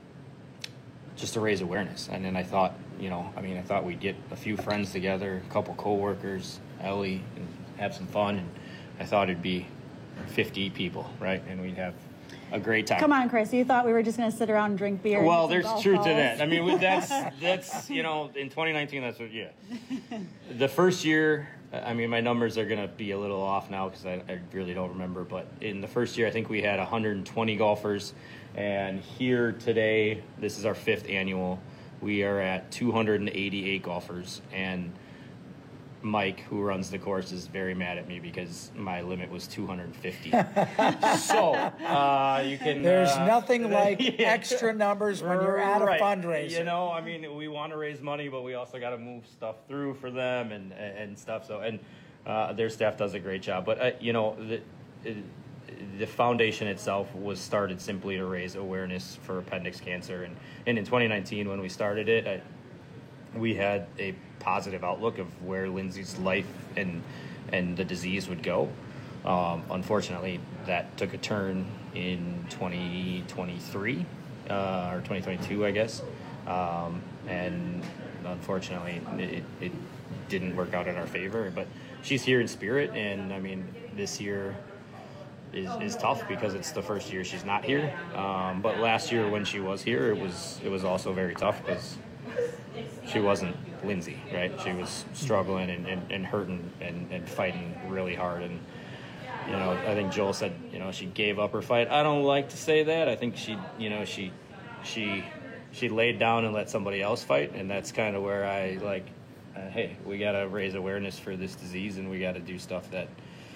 just to raise awareness. And then I thought, you know, I mean, I thought we'd get a few friends together, a couple coworkers, Ellie, and have some fun. And I thought it'd be fifty people, right? And we'd have a great time. Come on, Chris. You thought we were just going to sit around and drink beer? Well, and there's golf truth balls. to that. I mean, that's, that's you know, in twenty nineteen, that's what, yeah. The first year, I mean, my numbers are going to be a little off now because I, I really don't remember. But in the first year, I think we had one hundred twenty golfers. And here today, this is our fifth annual, we are at two hundred eighty-eight golfers. And Mike, who runs the course, is very mad at me because my limit was two hundred fifty. So uh, you can. There's uh, nothing like yeah. extra numbers when you're at Right. a fundraiser. You know, I mean, we want to raise money, but we also got to move stuff through for them and and stuff. So and uh, their staff does a great job. But uh, you know, the the foundation itself was started simply to raise awareness for appendix cancer. And and in twenty nineteen, when we started it, I, we had a positive outlook of where Lindsay's life and and the disease would go. Um, unfortunately, that took a turn in twenty twenty-three uh, or twenty twenty-two, I guess. Um, and unfortunately, it, it didn't work out in our favor. But she's here in spirit, and I mean, this year is, is tough because it's the first year she's not here. Um, but last year when she was here, it was it was also very tough because she wasn't Lindsay, right? She was struggling and, and, and hurting and, and fighting really hard. And, you know, I think Joel said, you know, she gave up her fight. I don't like to say that. I think she, you know, she, she, she laid down and let somebody else fight. And that's kind of where I like, uh, hey, we got to raise awareness for this disease and we got to do stuff that,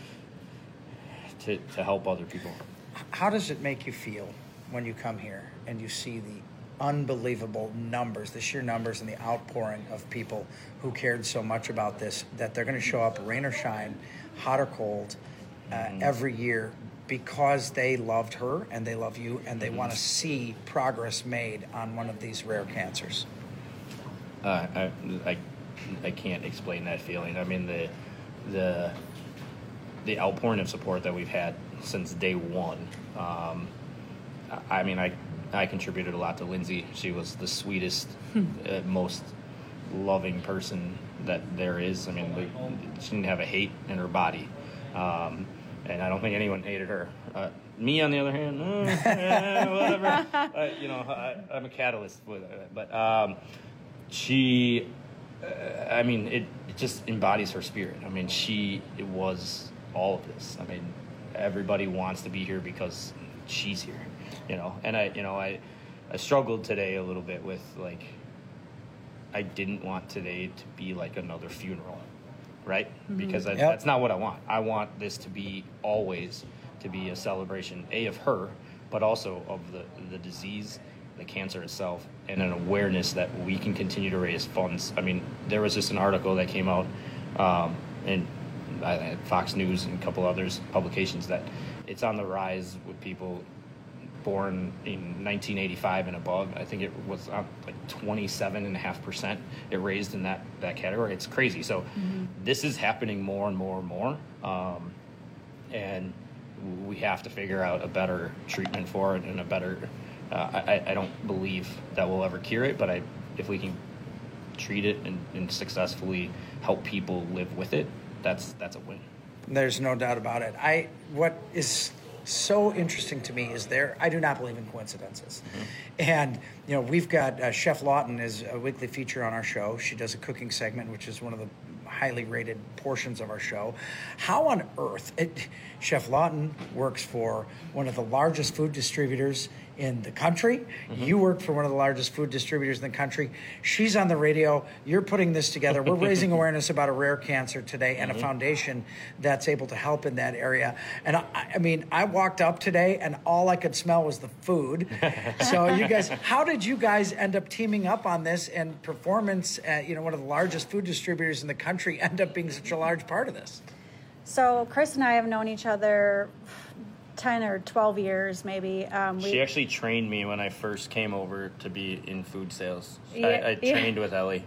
to, to help other people. How does it make you feel when you come here and you see the unbelievable numbers, the sheer numbers and the outpouring of people who cared so much about this, that they're going to show up rain or shine, hot or cold, uh, mm-hmm. every year because they loved her and they love you and they mm-hmm. want to see progress made on one of these rare cancers? Uh, I, I, I can't explain that feeling. I mean, the the the outpouring of support that we've had since day one. Um, I mean, I I contributed a lot to Lindsay. She was the sweetest, uh, most loving person that there is. I mean, she didn't have a hate in her body, um, and I don't think anyone hated her. Uh, me, on the other hand, eh, whatever. I, you know, I, I'm a catalyst with it, but um, she, uh, I mean, it, it just embodies her spirit. I mean, she it was all of this. I mean, everybody wants to be here because she's here, you know. And I, you know, I, I struggled today a little bit with like, I didn't want today to be like another funeral, right? Mm-hmm. Because I, yep. that's not what I want. I want this to be always to be a celebration, A, of her, but also of the, the disease, the cancer itself, and an awareness that we can continue to raise funds. I mean, there was just an article that came out um, in uh, Fox News and a couple others publications that it's on the rise with people born in nineteen eighty-five and above. I think it was uh, like twenty-seven and a half percent it raised in that, that category. It's crazy. So mm-hmm. this is happening more and more and more. Um, and we have to figure out a better treatment for it and a better, uh, I, I don't believe that we'll ever cure it, but I, if we can treat it and, and successfully help people live with it, that's, that's a win. There's no doubt about it. I, what is so interesting to me is there, I do not believe in coincidences. Mm-hmm. And, you know, we've got uh, Chef Lawton is a weekly feature on our show. She does a cooking segment, which is one of the highly rated portions of our show. How on earth, it, Chef Lawton works for one of the largest food distributors in the country. Mm-hmm. You work for one of the largest food distributors in the country. She's on the radio. You're putting this together. We're raising awareness about a rare cancer today and mm-hmm. a foundation that's able to help in that area. And I, I mean, I walked up today and all I could smell was the food. So you guys, how did you guys end up teaming up on this and Performance, uh, you know, one of the largest food distributors in the country, end up being such a large part of this? So Chris and I have known each other ten or twelve years, maybe. Um, we, she actually trained me when I first came over to be in food sales. Yeah, I, I trained yeah. with Ellie.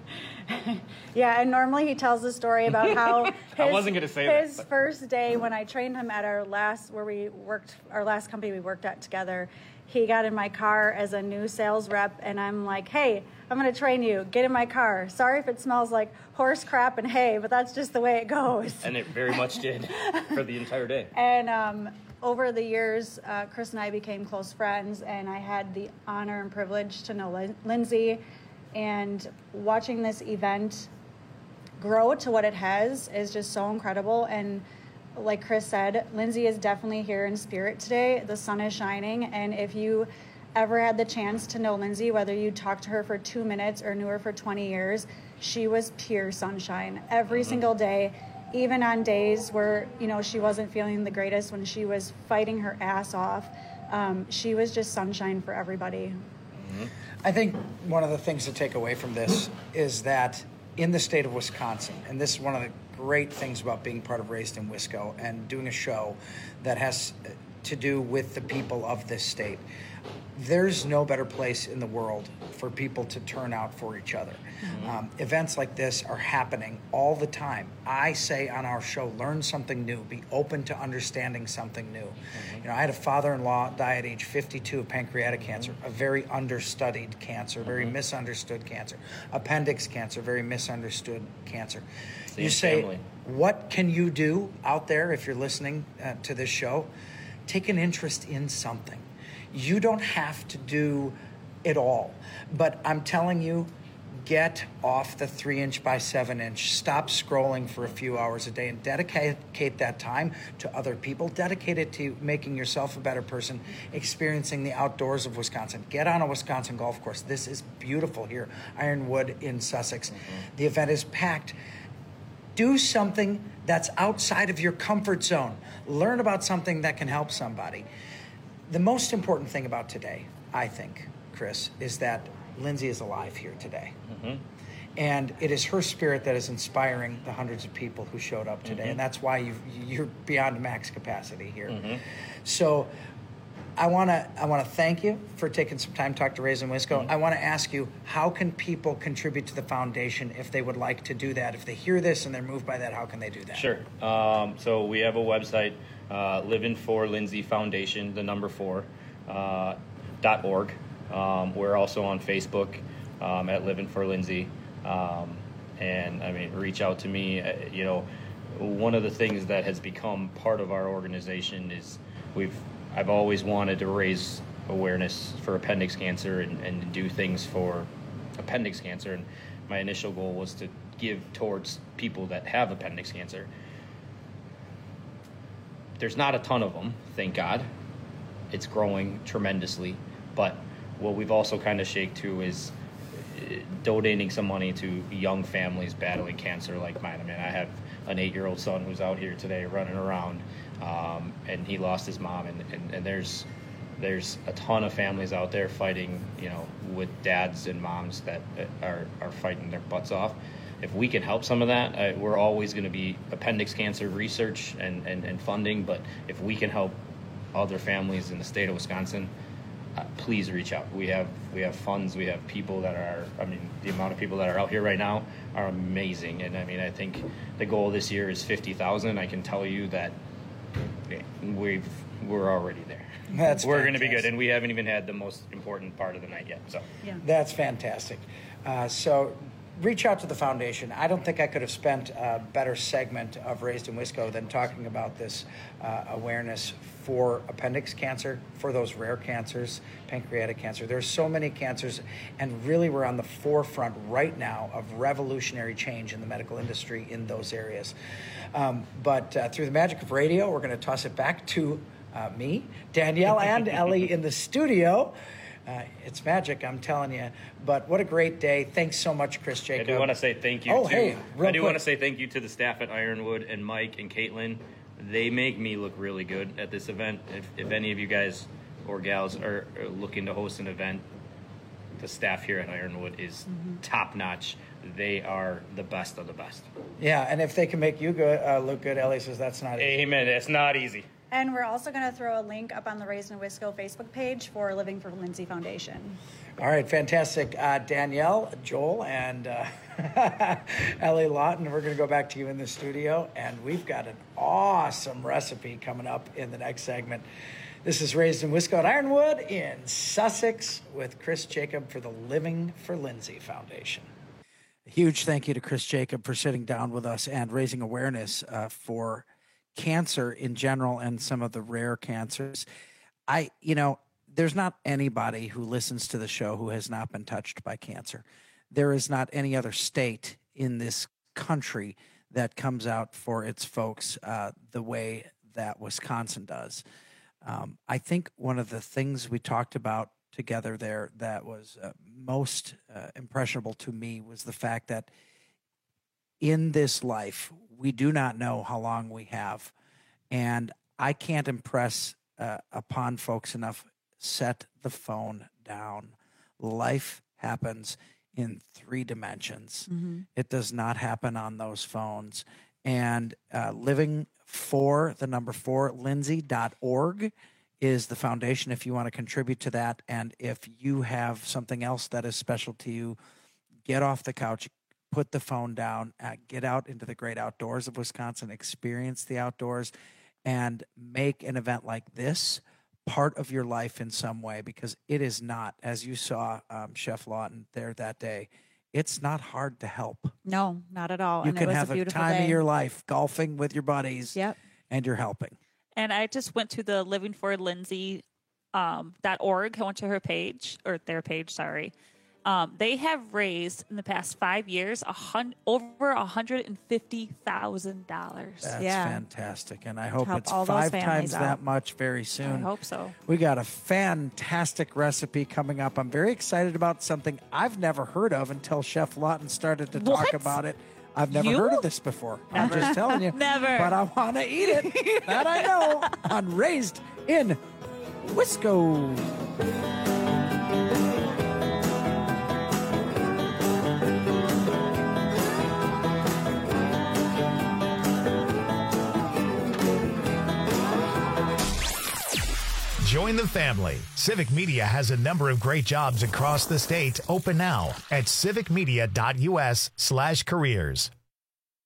Yeah, and normally he tells the story about how his, I wasn't going to say his that, first day when I trained him at our last, where we worked, our last company we worked at together, he got in my car as a new sales rep, and I'm like, hey, I'm going to train you. Get in my car. Sorry if it smells like horse crap and hay, but that's just the way it goes. And it very much did for the entire day. And um, over the years, uh, Chris and I became close friends, and I had the honor and privilege to know Lin- Lindsay. And watching this event grow to what it has is just so incredible. And like Chris said, Lindsay is definitely here in spirit today. The sun is shining, and if you ever had the chance to know Lindsay, whether you talked to her for two minutes or knew her for twenty years, she was pure sunshine every mm-hmm. single day, even on days where, you know, she wasn't feeling the greatest, when she was fighting her ass off. Um, she was just sunshine for everybody. Mm-hmm. I think one of the things to take away from this is that in the state of Wisconsin, and this is one of the great things about being part of Raised in Wisco and doing a show that has to do with the people of this state, there's no better place in the world for people to turn out for each other. Mm-hmm. Um, events like this are happening all the time. I say on our show, learn something new, be open to understanding something new. Mm-hmm. You know, I had a father-in-law die at age fifty-two of pancreatic cancer, mm-hmm. a very understudied cancer, mm-hmm. very misunderstood cancer. Appendix cancer, very misunderstood cancer. Same you say, family. What can you do out there if you're listening uh, to this show? Take an interest in something. You don't have to do it all, but I'm telling you, get off the three inch by seven inch. Stop scrolling for a few hours a day and dedicate that time to other people. Dedicate it to making yourself a better person, experiencing the outdoors of Wisconsin. Get on a Wisconsin golf course. This is beautiful here, Ironwood in Sussex. Mm-hmm. The event is packed. Do something that's outside of your comfort zone. Learn about something that can help somebody. The most important thing about today, I think, Chris, is that Lindsay is alive here today. Mm-hmm. And it is her spirit that is inspiring the hundreds of people who showed up today. Mm-hmm. And that's why you've, you're beyond max capacity here. Mm-hmm. So I want to I want to thank you for taking some time to talk to Raised in Wisco. Mm-hmm. I want to ask you, how can people contribute to the foundation if they would like to do that? If they hear this and they're moved by that, how can they do that? Sure. Um, so we have a website, uh, Living for Lindsay Foundation, the number four, uh, dot org. Um, we're also on Facebook um, at Living for Lindsay. Um, And I mean, reach out to me. Uh, you know, one of the things that has become part of our organization is we've I've always wanted to raise awareness for appendix cancer and, and do things for appendix cancer. And my initial goal was to give towards people that have appendix cancer. There's not a ton of them, thank God. It's growing tremendously. But what we've also kind of shaked to is donating some money to young families battling cancer like mine. I mean, I have an eight-year-old son who's out here today running around, um, and he lost his mom. And, and, and there's there's a ton of families out there fighting, you know, with dads and moms that are, are fighting their butts off. If we can help some of that, uh, we're always going to be appendix cancer research and, and, and funding. But if we can help other families in the state of Wisconsin, uh, please reach out. We have we have funds. We have people that are, I mean, the amount of people that are out here right now are amazing. And I mean, I think the goal this year is fifty thousand. I can tell you that we've, we're already there. That's We're going to be good, and we haven't even had the most important part of the night yet. So yeah. That's fantastic. Uh, so reach out to the foundation. I don't think I could have spent a better segment of Raised in Wisco than talking about this uh, awareness for appendix cancer, for those rare cancers, pancreatic cancer. There's so many cancers, and really we're on the forefront right now of revolutionary change in the medical industry in those areas. Um, but uh, through the magic of radio, we're going to toss it back to Uh, me, Danielle, and Ellie in the studio. Uh, it's magic, I'm telling you. But what a great day. Thanks so much, Chris Jacob. I do want to say thank you oh, to, hey, real I do quick. want to say thank you to the staff at Ironwood and Mike and Caitlin. They make me look really good at this event. If, if any of you guys or gals are, are looking to host an event, the staff here at Ironwood is mm-hmm. top notch. They are the best of the best. Yeah, and if they can make you good, uh, look good, Ellie says that's not easy. Amen. It's not easy. And we're also going to throw a link up on the Raised in Wisco Facebook page for Living for Lindsay Foundation. All right, fantastic. Uh, Danielle, Joel, and uh, Ellie Lawton, we're going to go back to you in the studio, and we've got an awesome recipe coming up in the next segment. This is Raised in Wisco at Ironwood in Sussex with Chris Jacob for the Living for Lindsay Foundation. A huge thank you to Chris Jacob for sitting down with us and raising awareness uh, for cancer in general and some of the rare cancers. I, you know, there's not anybody who listens to the show who has not been touched by cancer. There is not any other state in this country that comes out for its folks uh, the way that Wisconsin does. Um, I think one of the things we talked about together there that was uh, most uh, impressionable to me was the fact that in this life, we do not know how long we have. And I can't impress uh, upon folks enough, set the phone down. Life happens in three dimensions. Mm-hmm. It does not happen on those phones. And uh, living for the number four, lindsay dot org is the foundation if you want to contribute to that. And if you have something else that is special to you, get off the couch, put the phone down, uh, get out into the great outdoors of Wisconsin, experience the outdoors, and make an event like this part of your life in some way, because it is not, as you saw um, Chef Lawton there that day, it's not hard to help. No, not at all. You and can it was have a, a beautiful time day. of your life golfing with your buddies, yep. and you're helping. And I just went to the living for lindsay dot org. I went to her page, or their page, sorry. Um, they have raised in the past five years a hun- over one hundred fifty thousand dollars. That's yeah. fantastic. And I hope Help it's all those five families times out. that much very soon. I hope so. We got a fantastic recipe coming up. I'm very excited about something I've never heard of until Chef Lawton started to talk What? about it. I've never You? heard of this before. Never. I'm just telling you. Never. But I want to eat it. That I know. On Raised in Wisco. Join the family. Civic Media has a number of great jobs across the state open now at civic media dot u s slash careers.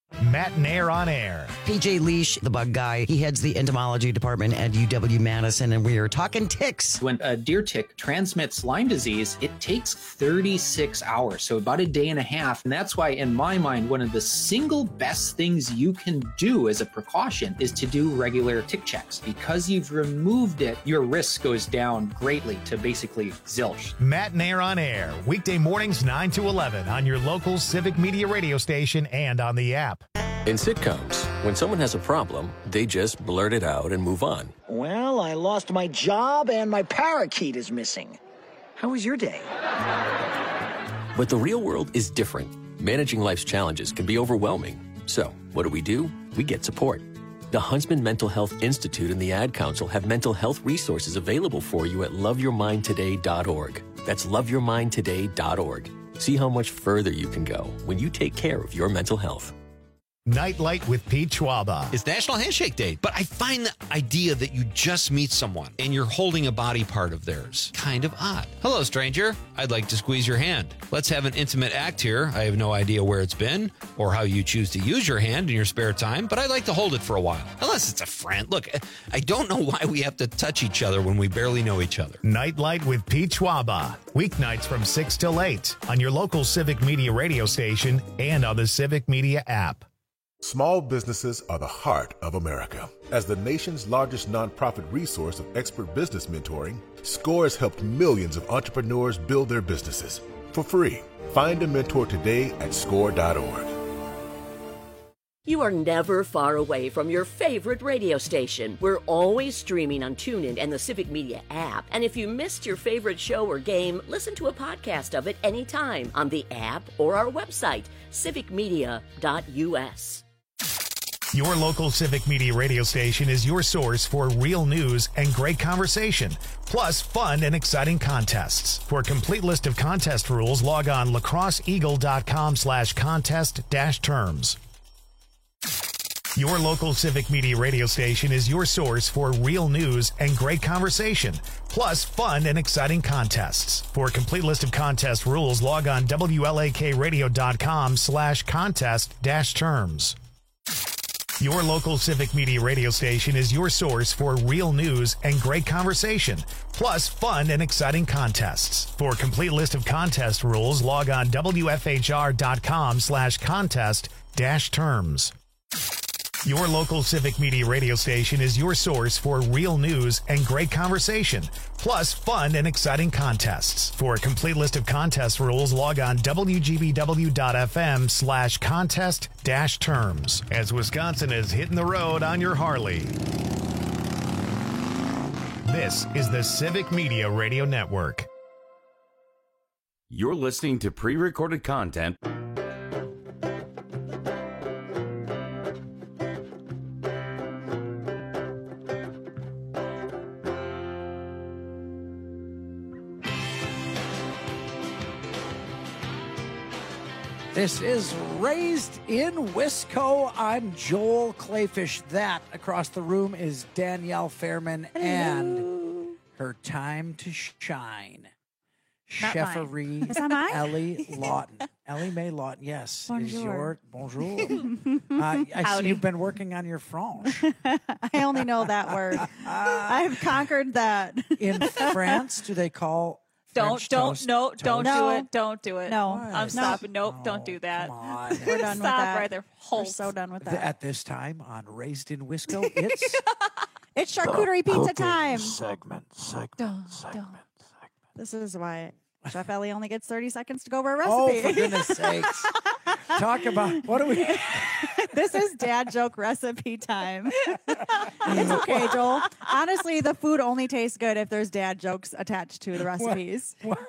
Matt Nair on air. P J Leash, the bug guy, he heads the entomology department at U W Madison, and we are talking ticks. When a deer tick transmits Lyme disease, it takes thirty-six hours, so about a day and a half. And that's why, in my mind, one of the single best things you can do as a precaution is to do regular tick checks. Because you've removed it, your risk goes down greatly to basically zilch. Matt Nair on air, weekday mornings nine to eleven on your local Civic Media radio station and on the app. In sitcoms, when someone has a problem, they just blurt it out and move on. Well, I lost my job and my parakeet is missing. How was your day? But the real world is different. Managing life's challenges can be overwhelming. So, what do we do? We get support. The Huntsman Mental Health Institute and the Ad Council have mental health resources available for you at love your mind today dot org. That's love your mind today dot org. See how much further you can go when you take care of your mental health. Nightlight with Pete Schwaba. It's National Handshake Day, but I find the idea that you just meet someone and you're holding a body part of theirs kind of odd. Hello, stranger. I'd like to squeeze your hand. Let's have an intimate act here. I have no idea where it's been or how you choose to use your hand in your spare time, but I'd like to hold it for a while. Unless it's a friend. Look, I don't know why we have to touch each other when we barely know each other. Nightlight with Pete Schwaba. Weeknights from six till eight on your local Civic Media radio station and on the Civic Media app. Small businesses are the heart of America. As the nation's largest nonprofit resource of expert business mentoring, SCORE has helped millions of entrepreneurs build their businesses for free. Find a mentor today at score dot org. You are never far away from your favorite radio station. We're always streaming on TuneIn and the Civic Media app. And if you missed your favorite show or game, listen to a podcast of it anytime on the app or our website, civic media dot u s. Your local Civic Media radio station is your source for real news and great conversation, plus fun and exciting contests. For a complete list of contest rules, log on lacrosseeagle.com slash contest dash terms. Your local Civic Media radio station is your source for real news and great conversation, plus fun and exciting contests. For a complete list of contest rules, log on W L A K radio dot com slash contest dash terms. Your local Civic Media radio station is your source for real news and great conversation, plus fun and exciting contests. For a complete list of contest rules, log on W F H R dot com slash contest dash terms. Your local Civic Media radio station is your source for real news and great conversation, plus fun and exciting contests. For a complete list of contest rules, log on W G B W dot F M slash contest dash terms. As Wisconsin is hitting the road on your Harley. This is the Civic Media Radio Network. You're listening to pre-recorded content. This is Raised in Wisco. I'm Joel Clayfish. That across the room is Danielle Fairman. Hello. And her time to shine. Not Chefery mine. Is that mine? Ellie Lawton. Ellie Mae Lawton, yes. Is Bonjour. your bonjour. uh, I see Howdy. you've been working on your French. I only know that word. I've conquered that. In France, do they call Don't, French don't, toast no, toast? don't do No. it. Don't do it. No. I'm No. stopping. Nope, don't do that. We're done with Stop that. right there. We're Hold. so done with Th- that. At this time on Raised in Wisco, it's It's charcuterie pizza time. segment, segment, Don't, segment. don't. This is why Chef Ellie only gets thirty seconds to go over a Oh, recipe. for goodness sakes. Talk about, what do we... This is dad joke recipe time. It's okay, Joel. Honestly, the food only tastes good if there's dad jokes attached to the recipes. What,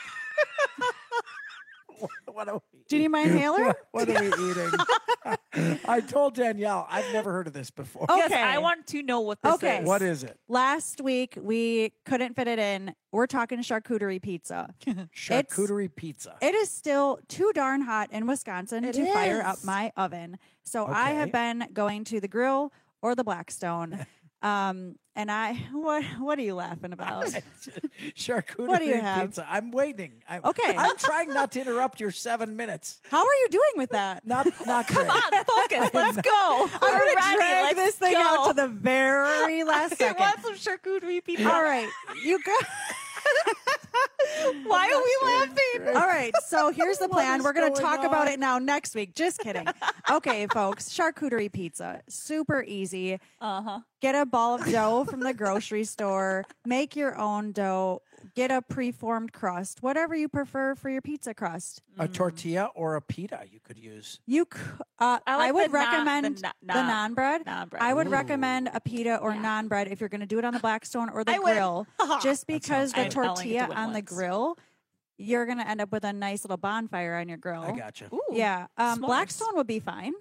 what are we Do you need my inhaler? What, what are we eating? I told Danielle, I've never heard of this before. Okay. Yes, I want to know what this Okay. is. What is it? Last week, we couldn't fit it in. We're talking charcuterie pizza. Charcuterie pizza. It is still too darn hot in Wisconsin It to fire is. up my oven. So I have Okay. been going to the grill or the Blackstone. Um, and I, what what are you laughing about? Charcuterie What do you have? pizza. I'm waiting. I'm, Okay. I'm trying not to interrupt your seven minutes. How are you doing with that? Not not Come great. on, focus. Let's go. I'm We're gonna ready. drag Let's this thing go. out to the very last I second. want some charcuterie pizza. All right, you go. Why are we laughing? All right, so here's the What plan. is We're going to going talk about on? it now next week. Just kidding. Okay, folks, charcuterie pizza. Super easy. Uh-huh. Get a ball of dough from the grocery store. Make your own dough. Get a preformed crust, whatever you prefer for your pizza crust. A tortilla or a pita you could use. You, c- uh, I I, like would the non- recommend the the, non- non bread. non-bread. I would Ooh. recommend a pita or Yeah. non bread if you're going to do it on the Blackstone or the I would. grill. Just because the sounds good. I only get to tortilla win on the once. grill, you're going to end up with a nice little bonfire on your grill. I gotcha. Ooh, Yeah, um, s'mores. Blackstone would be fine.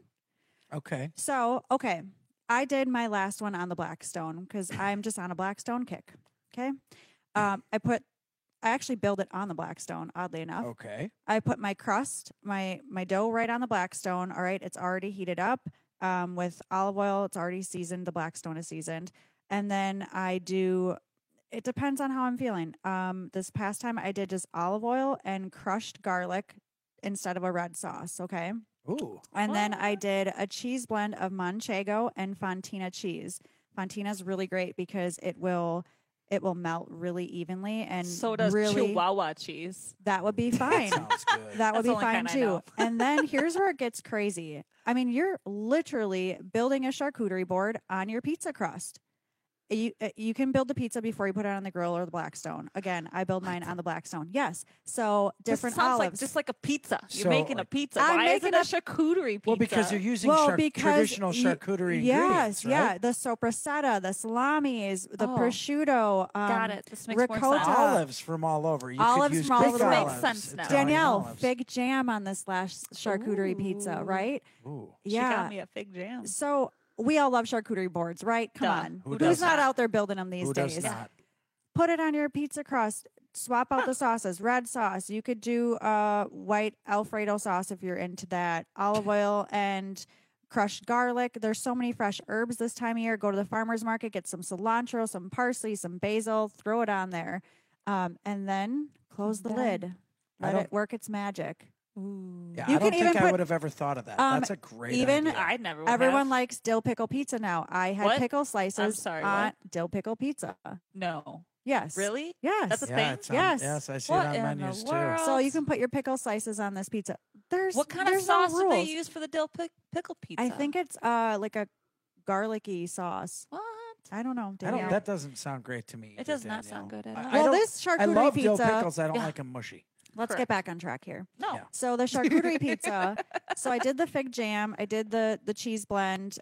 Okay. So, okay, I did my last one on the Blackstone because I'm just on a Blackstone kick. Okay, um, I put, I actually build it on the Blackstone. Oddly enough, Okay. I put my crust, my my dough right on the Blackstone. All right, it's already heated up um, with olive oil. It's already seasoned. The Blackstone is seasoned, and then I do. It depends on how I'm feeling. Um, this past time I did just olive oil and crushed garlic instead of a red sauce. Okay. Ooh. And then I did a cheese blend of Manchego and Fontina cheese. Fontina is really great because it will it will melt really evenly and So does really Chihuahua cheese. that would be fine. Sounds good. That would That's the be only fine kind I too. know. And then here's where it gets crazy. I mean, you're literally building a charcuterie board on your pizza crust. You uh, you can build the pizza before you put it on the grill or the Blackstone. Again, I build mine on the Blackstone. Yes. So different this sounds olives. like just like a pizza. You're So, making a like- pizza. I'm Why is it making a a- charcuterie pizza? Well, because you're using well, char- because traditional y- charcuterie yes, ingredients, right? yeah, the sopressata, the salamis, the Oh. prosciutto, um, Got it. This makes more ricotta, sense. Olives from all over. You Olives could use from all Greek over. This makes olives, sense now. Italian Danielle, olives. fig jam on this last charcuterie pizza, Ooh. right? Ooh. She Yeah. got me a fig jam. So we all love charcuterie boards, right? Come Duh. on. Who Who's does not not? out there building them these Who days? does not? Put it on your pizza crust. Swap out the sauces. Red sauce. You could do uh, white Alfredo sauce if you're into that. Olive oil and crushed garlic. There's so many fresh herbs this time of year. Go to the farmer's market, get some cilantro, some parsley, some basil, throw it on there. Um, and then close the Then- lid. I Let don't- it work its magic. Ooh. Yeah, You I can don't even think I put- would have ever thought of that. Um, That's a great even idea. I never would Everyone have. likes dill pickle pizza now. I had What? pickle slices sorry, on what? dill pickle pizza. No. Yes. Really? Yes. That's a yeah, thing? it's on- Yes. yes, I see What it on in the menus too. world? So you can put your pickle slices on this pizza. There's What kind of there's no sauce do they rules. use for the dill pic- pickle pizza? I think it's uh like a garlicky sauce. What? I don't know. I don't, Danielle. that doesn't sound great to me. It either, does not Danielle. sound good at I- all. I Well, don't- this I charcuterie love dill pizza- pickles. I don't Yeah. like them mushy. Let's Correct. get back on track here. No. Yeah. So the charcuterie pizza. So I did the fig jam. I did the the cheese blend.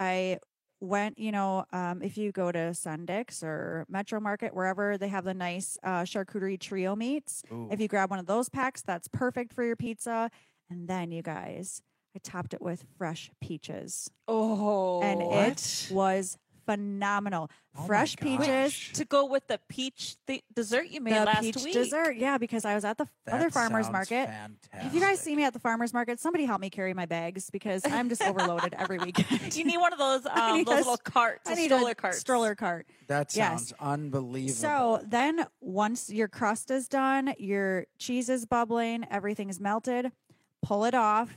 I went, you know, um, if you go to Sundix or Metro Market, wherever they have the nice uh, charcuterie trio meats, Ooh. if you grab one of those packs, that's perfect for your pizza. And then, you guys, I topped it with fresh peaches. Oh. and What? it was phenomenal. Oh my Fresh gosh. peaches. To go with the peach th- dessert you made The last peach week. dessert, yeah, because I was at the f- other That farmer's sounds market. fantastic. If you guys see me at the farmer's market, somebody help me carry my bags because I'm just overloaded every weekend. You need one of those I um, need those a little s- carts, I a need stroller a carts. stroller cart. That Yes. sounds unbelievable. So then, once your crust is done, your cheese is bubbling, everything's melted, pull it off.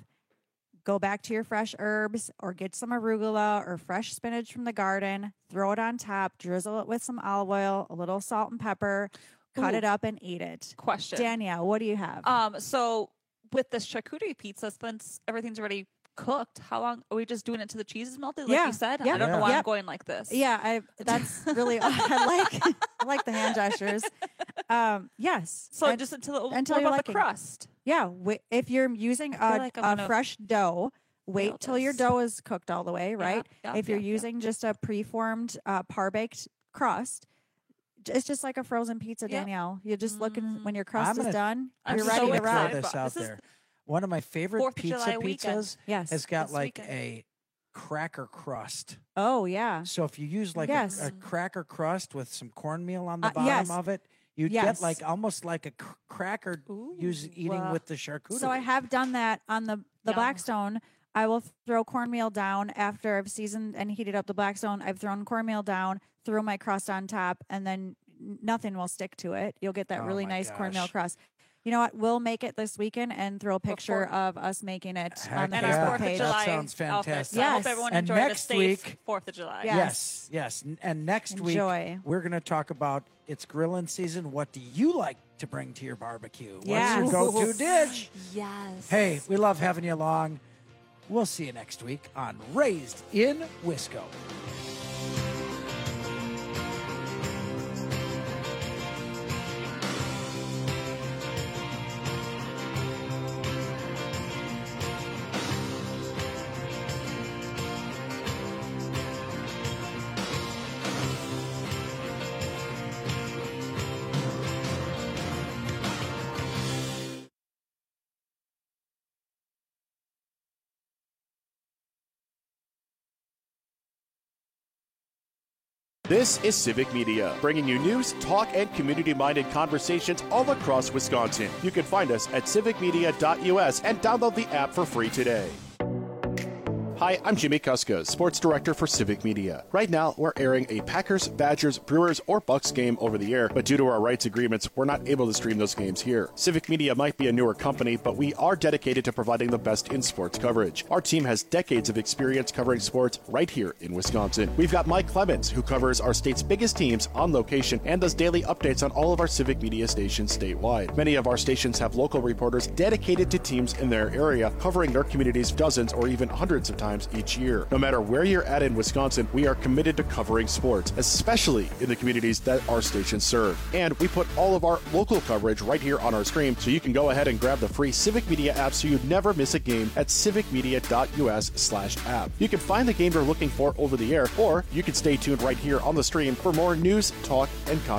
Go back to your fresh herbs or get some arugula or fresh spinach from the garden. Throw it on top, drizzle it with some olive oil, a little salt and pepper, cut Ooh. it up and eat it. Question. Danielle, what do you have? Um, so with this charcuterie pizza, since everything's already cooked, how long are we just doing it till the cheese is melted? Like Yeah. you said, Yeah. I don't know Yeah. why I'm Yep. going like this. Yeah, I that's really I like I like the hand gestures. Um, yes. So And- just until it, until what you're about liking. the crust? Yeah, wi- if you're using I a, feel like I'm a gonna fresh dough, wait fail till your this. dough is cooked all the way, right? yeah, if you're yeah, yeah. using just a preformed uh, par baked crust, j- it's just like a frozen pizza, Yeah. Danielle. You're just looking when your I'm crust gonna- is done, I'm you're so ready to throw rock. excited. this out This is there. One of my favorite Fourth of pizza July weekend. pizzas Yes. has got this like weekend. a cracker crust. Oh yeah. So if you use like Yes. a, a cracker crust with some cornmeal on the Uh, bottom yes. of it, you Yes. get like almost like a cr- cracker use eating wow. with the charcuterie. So I have done that on the the Yum. Blackstone. I will throw cornmeal down after I've seasoned and heated up the black stone. I've thrown cornmeal down, throw my crust on top, and then nothing will stick to it. You'll get that Oh really my nice gosh. cornmeal crust. You know what? We'll make it this weekend and throw a picture of us making it on the Heck Facebook yeah. Fourth of page. July That sounds fantastic. outfit. So I hope everyone And enjoyed a next safe week- Fourth of July. Yes, yes. N- And next Enjoy. week, we're going to talk about it's grilling season. What do you like to bring to your barbecue? Yes. What's your go-to dish? Yes. Hey, we love having you along. We'll see you next week on Raised in Wisco. This is Civic Media, bringing you news, talk, and community-minded conversations all across Wisconsin. You can find us at civic media dot U S and download the app for free today. Hi, I'm Jimmy Kuska, Sports Director for Civic Media. Right now, we're airing a Packers, Badgers, Brewers, or Bucks game over the air, but due to our rights agreements, we're not able to stream those games here. Civic Media might be a newer company, but we are dedicated to providing the best in sports coverage. Our team has decades of experience covering sports right here in Wisconsin. We've got Mike Clemens, who covers our state's biggest teams on location and does daily updates on all of our Civic Media stations statewide. Many of our stations have local reporters dedicated to teams in their area, covering their communities dozens or even hundreds of times each year. No matter where you're at in Wisconsin, we are committed to covering sports, especially in the communities that our stations serve. And we put all of our local coverage right here on our stream, so you can go ahead and grab the free Civic Media app so you never miss a game at civic media dot U S slash app. You can find the game you're looking for over the air, or you can stay tuned right here on the stream for more news, talk, and conversation.